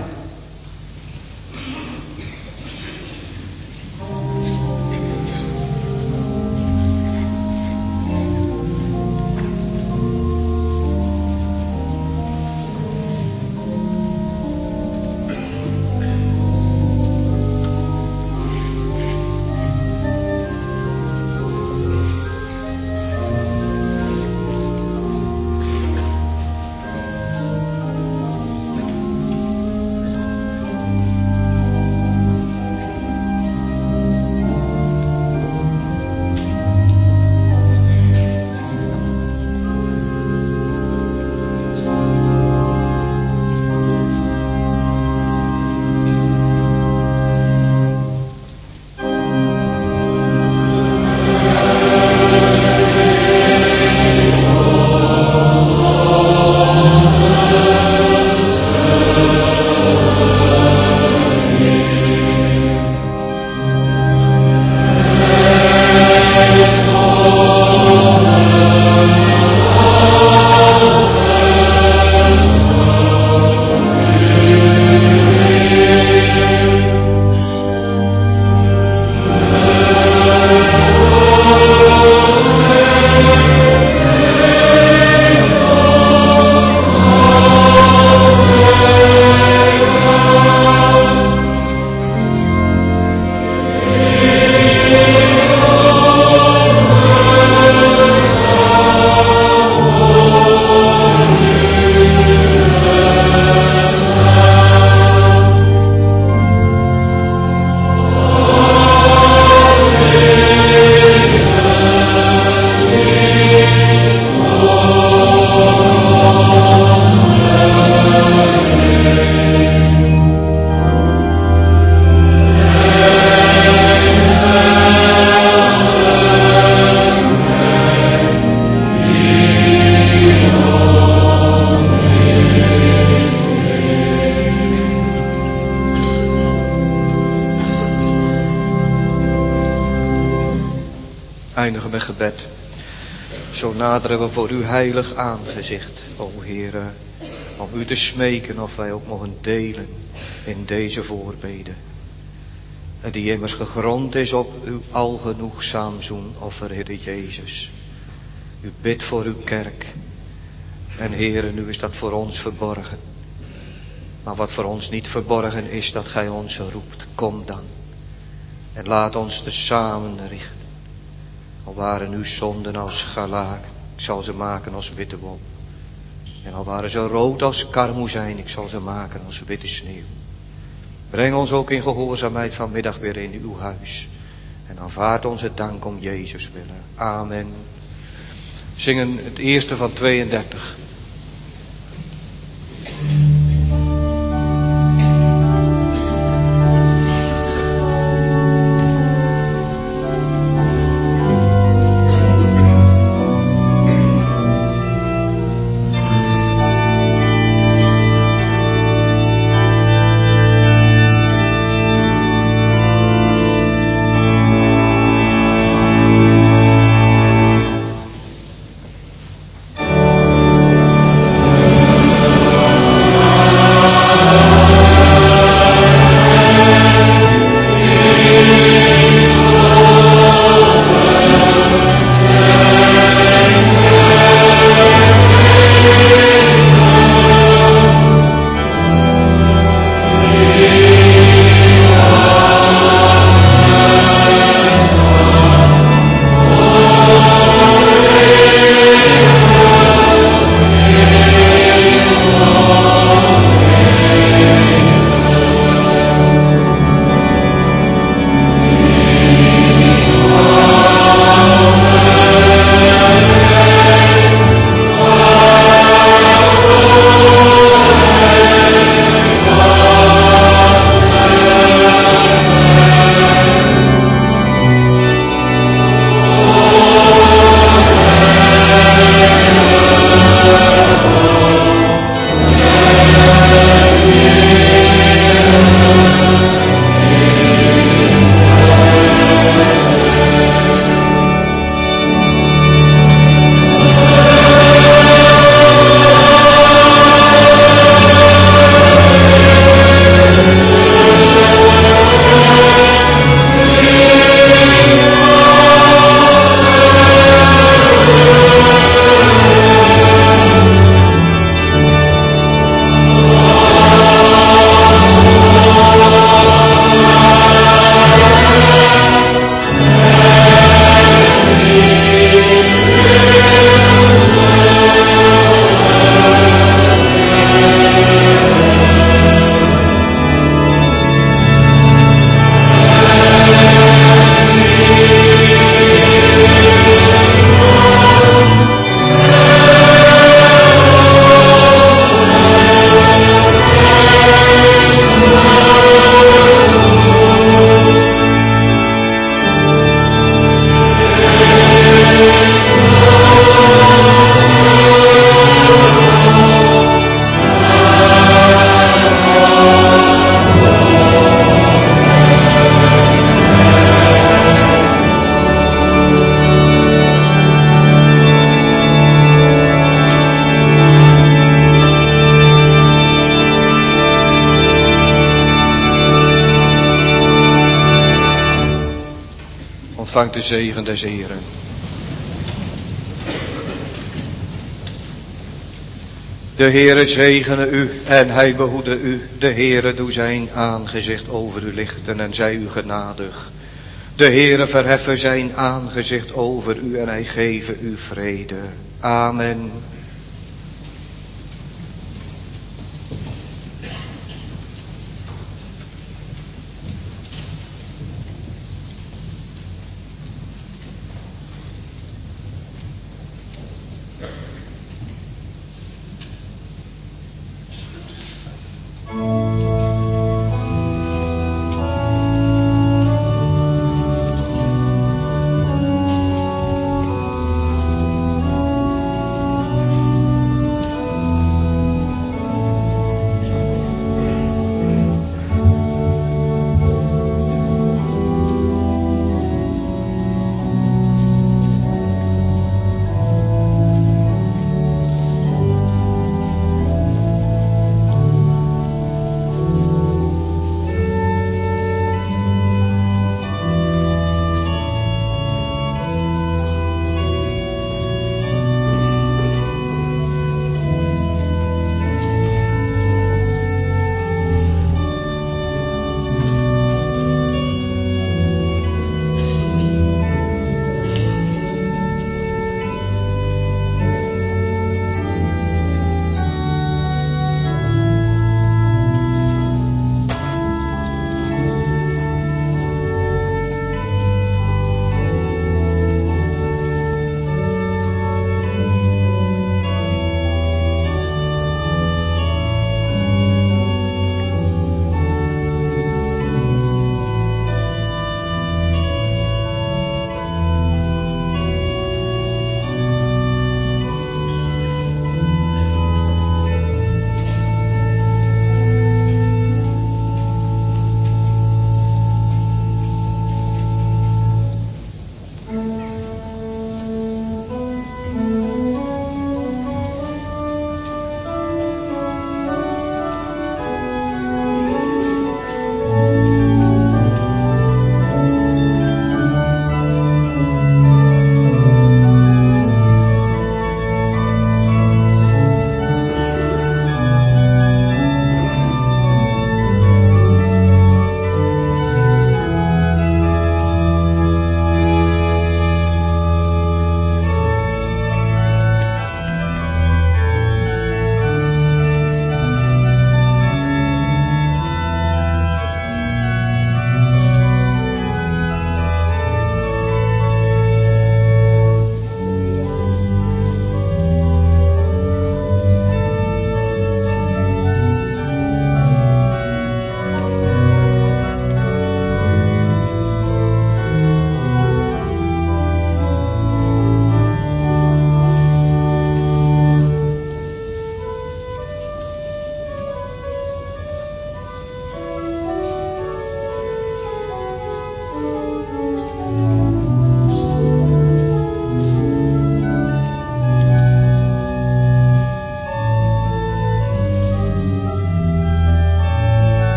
eindigen met gebed. Zo naderen we voor uw heilig aangezicht, o Heere, om u te smeken of wij ook mogen delen in deze voorbeden. En die immers gegrond is op uw algenoegzaam zoenoffer, Heere Jezus. U bidt voor uw kerk. En Heere, nu is dat voor ons verborgen. Maar wat voor ons niet verborgen is, dat gij ons roept. Kom dan. En laat ons tezamen richten. Al waren uw zonden als scharlaak, ik zal ze maken als witte wol. En al waren ze rood als karmoezijn, ik zal ze maken als witte sneeuw. Breng ons ook in gehoorzaamheid vanmiddag weer in uw huis. En aanvaard onze dank om Jezus willen. Amen. Zingen het eerste van tweeëndertig. Ontvangt de zegen des Heren. De Heere zegene u en hij behoede u. De Heere doe zijn aangezicht over u lichten en zij u genadig. De Heere verheffen zijn aangezicht over u en hij geven u vrede. Amen.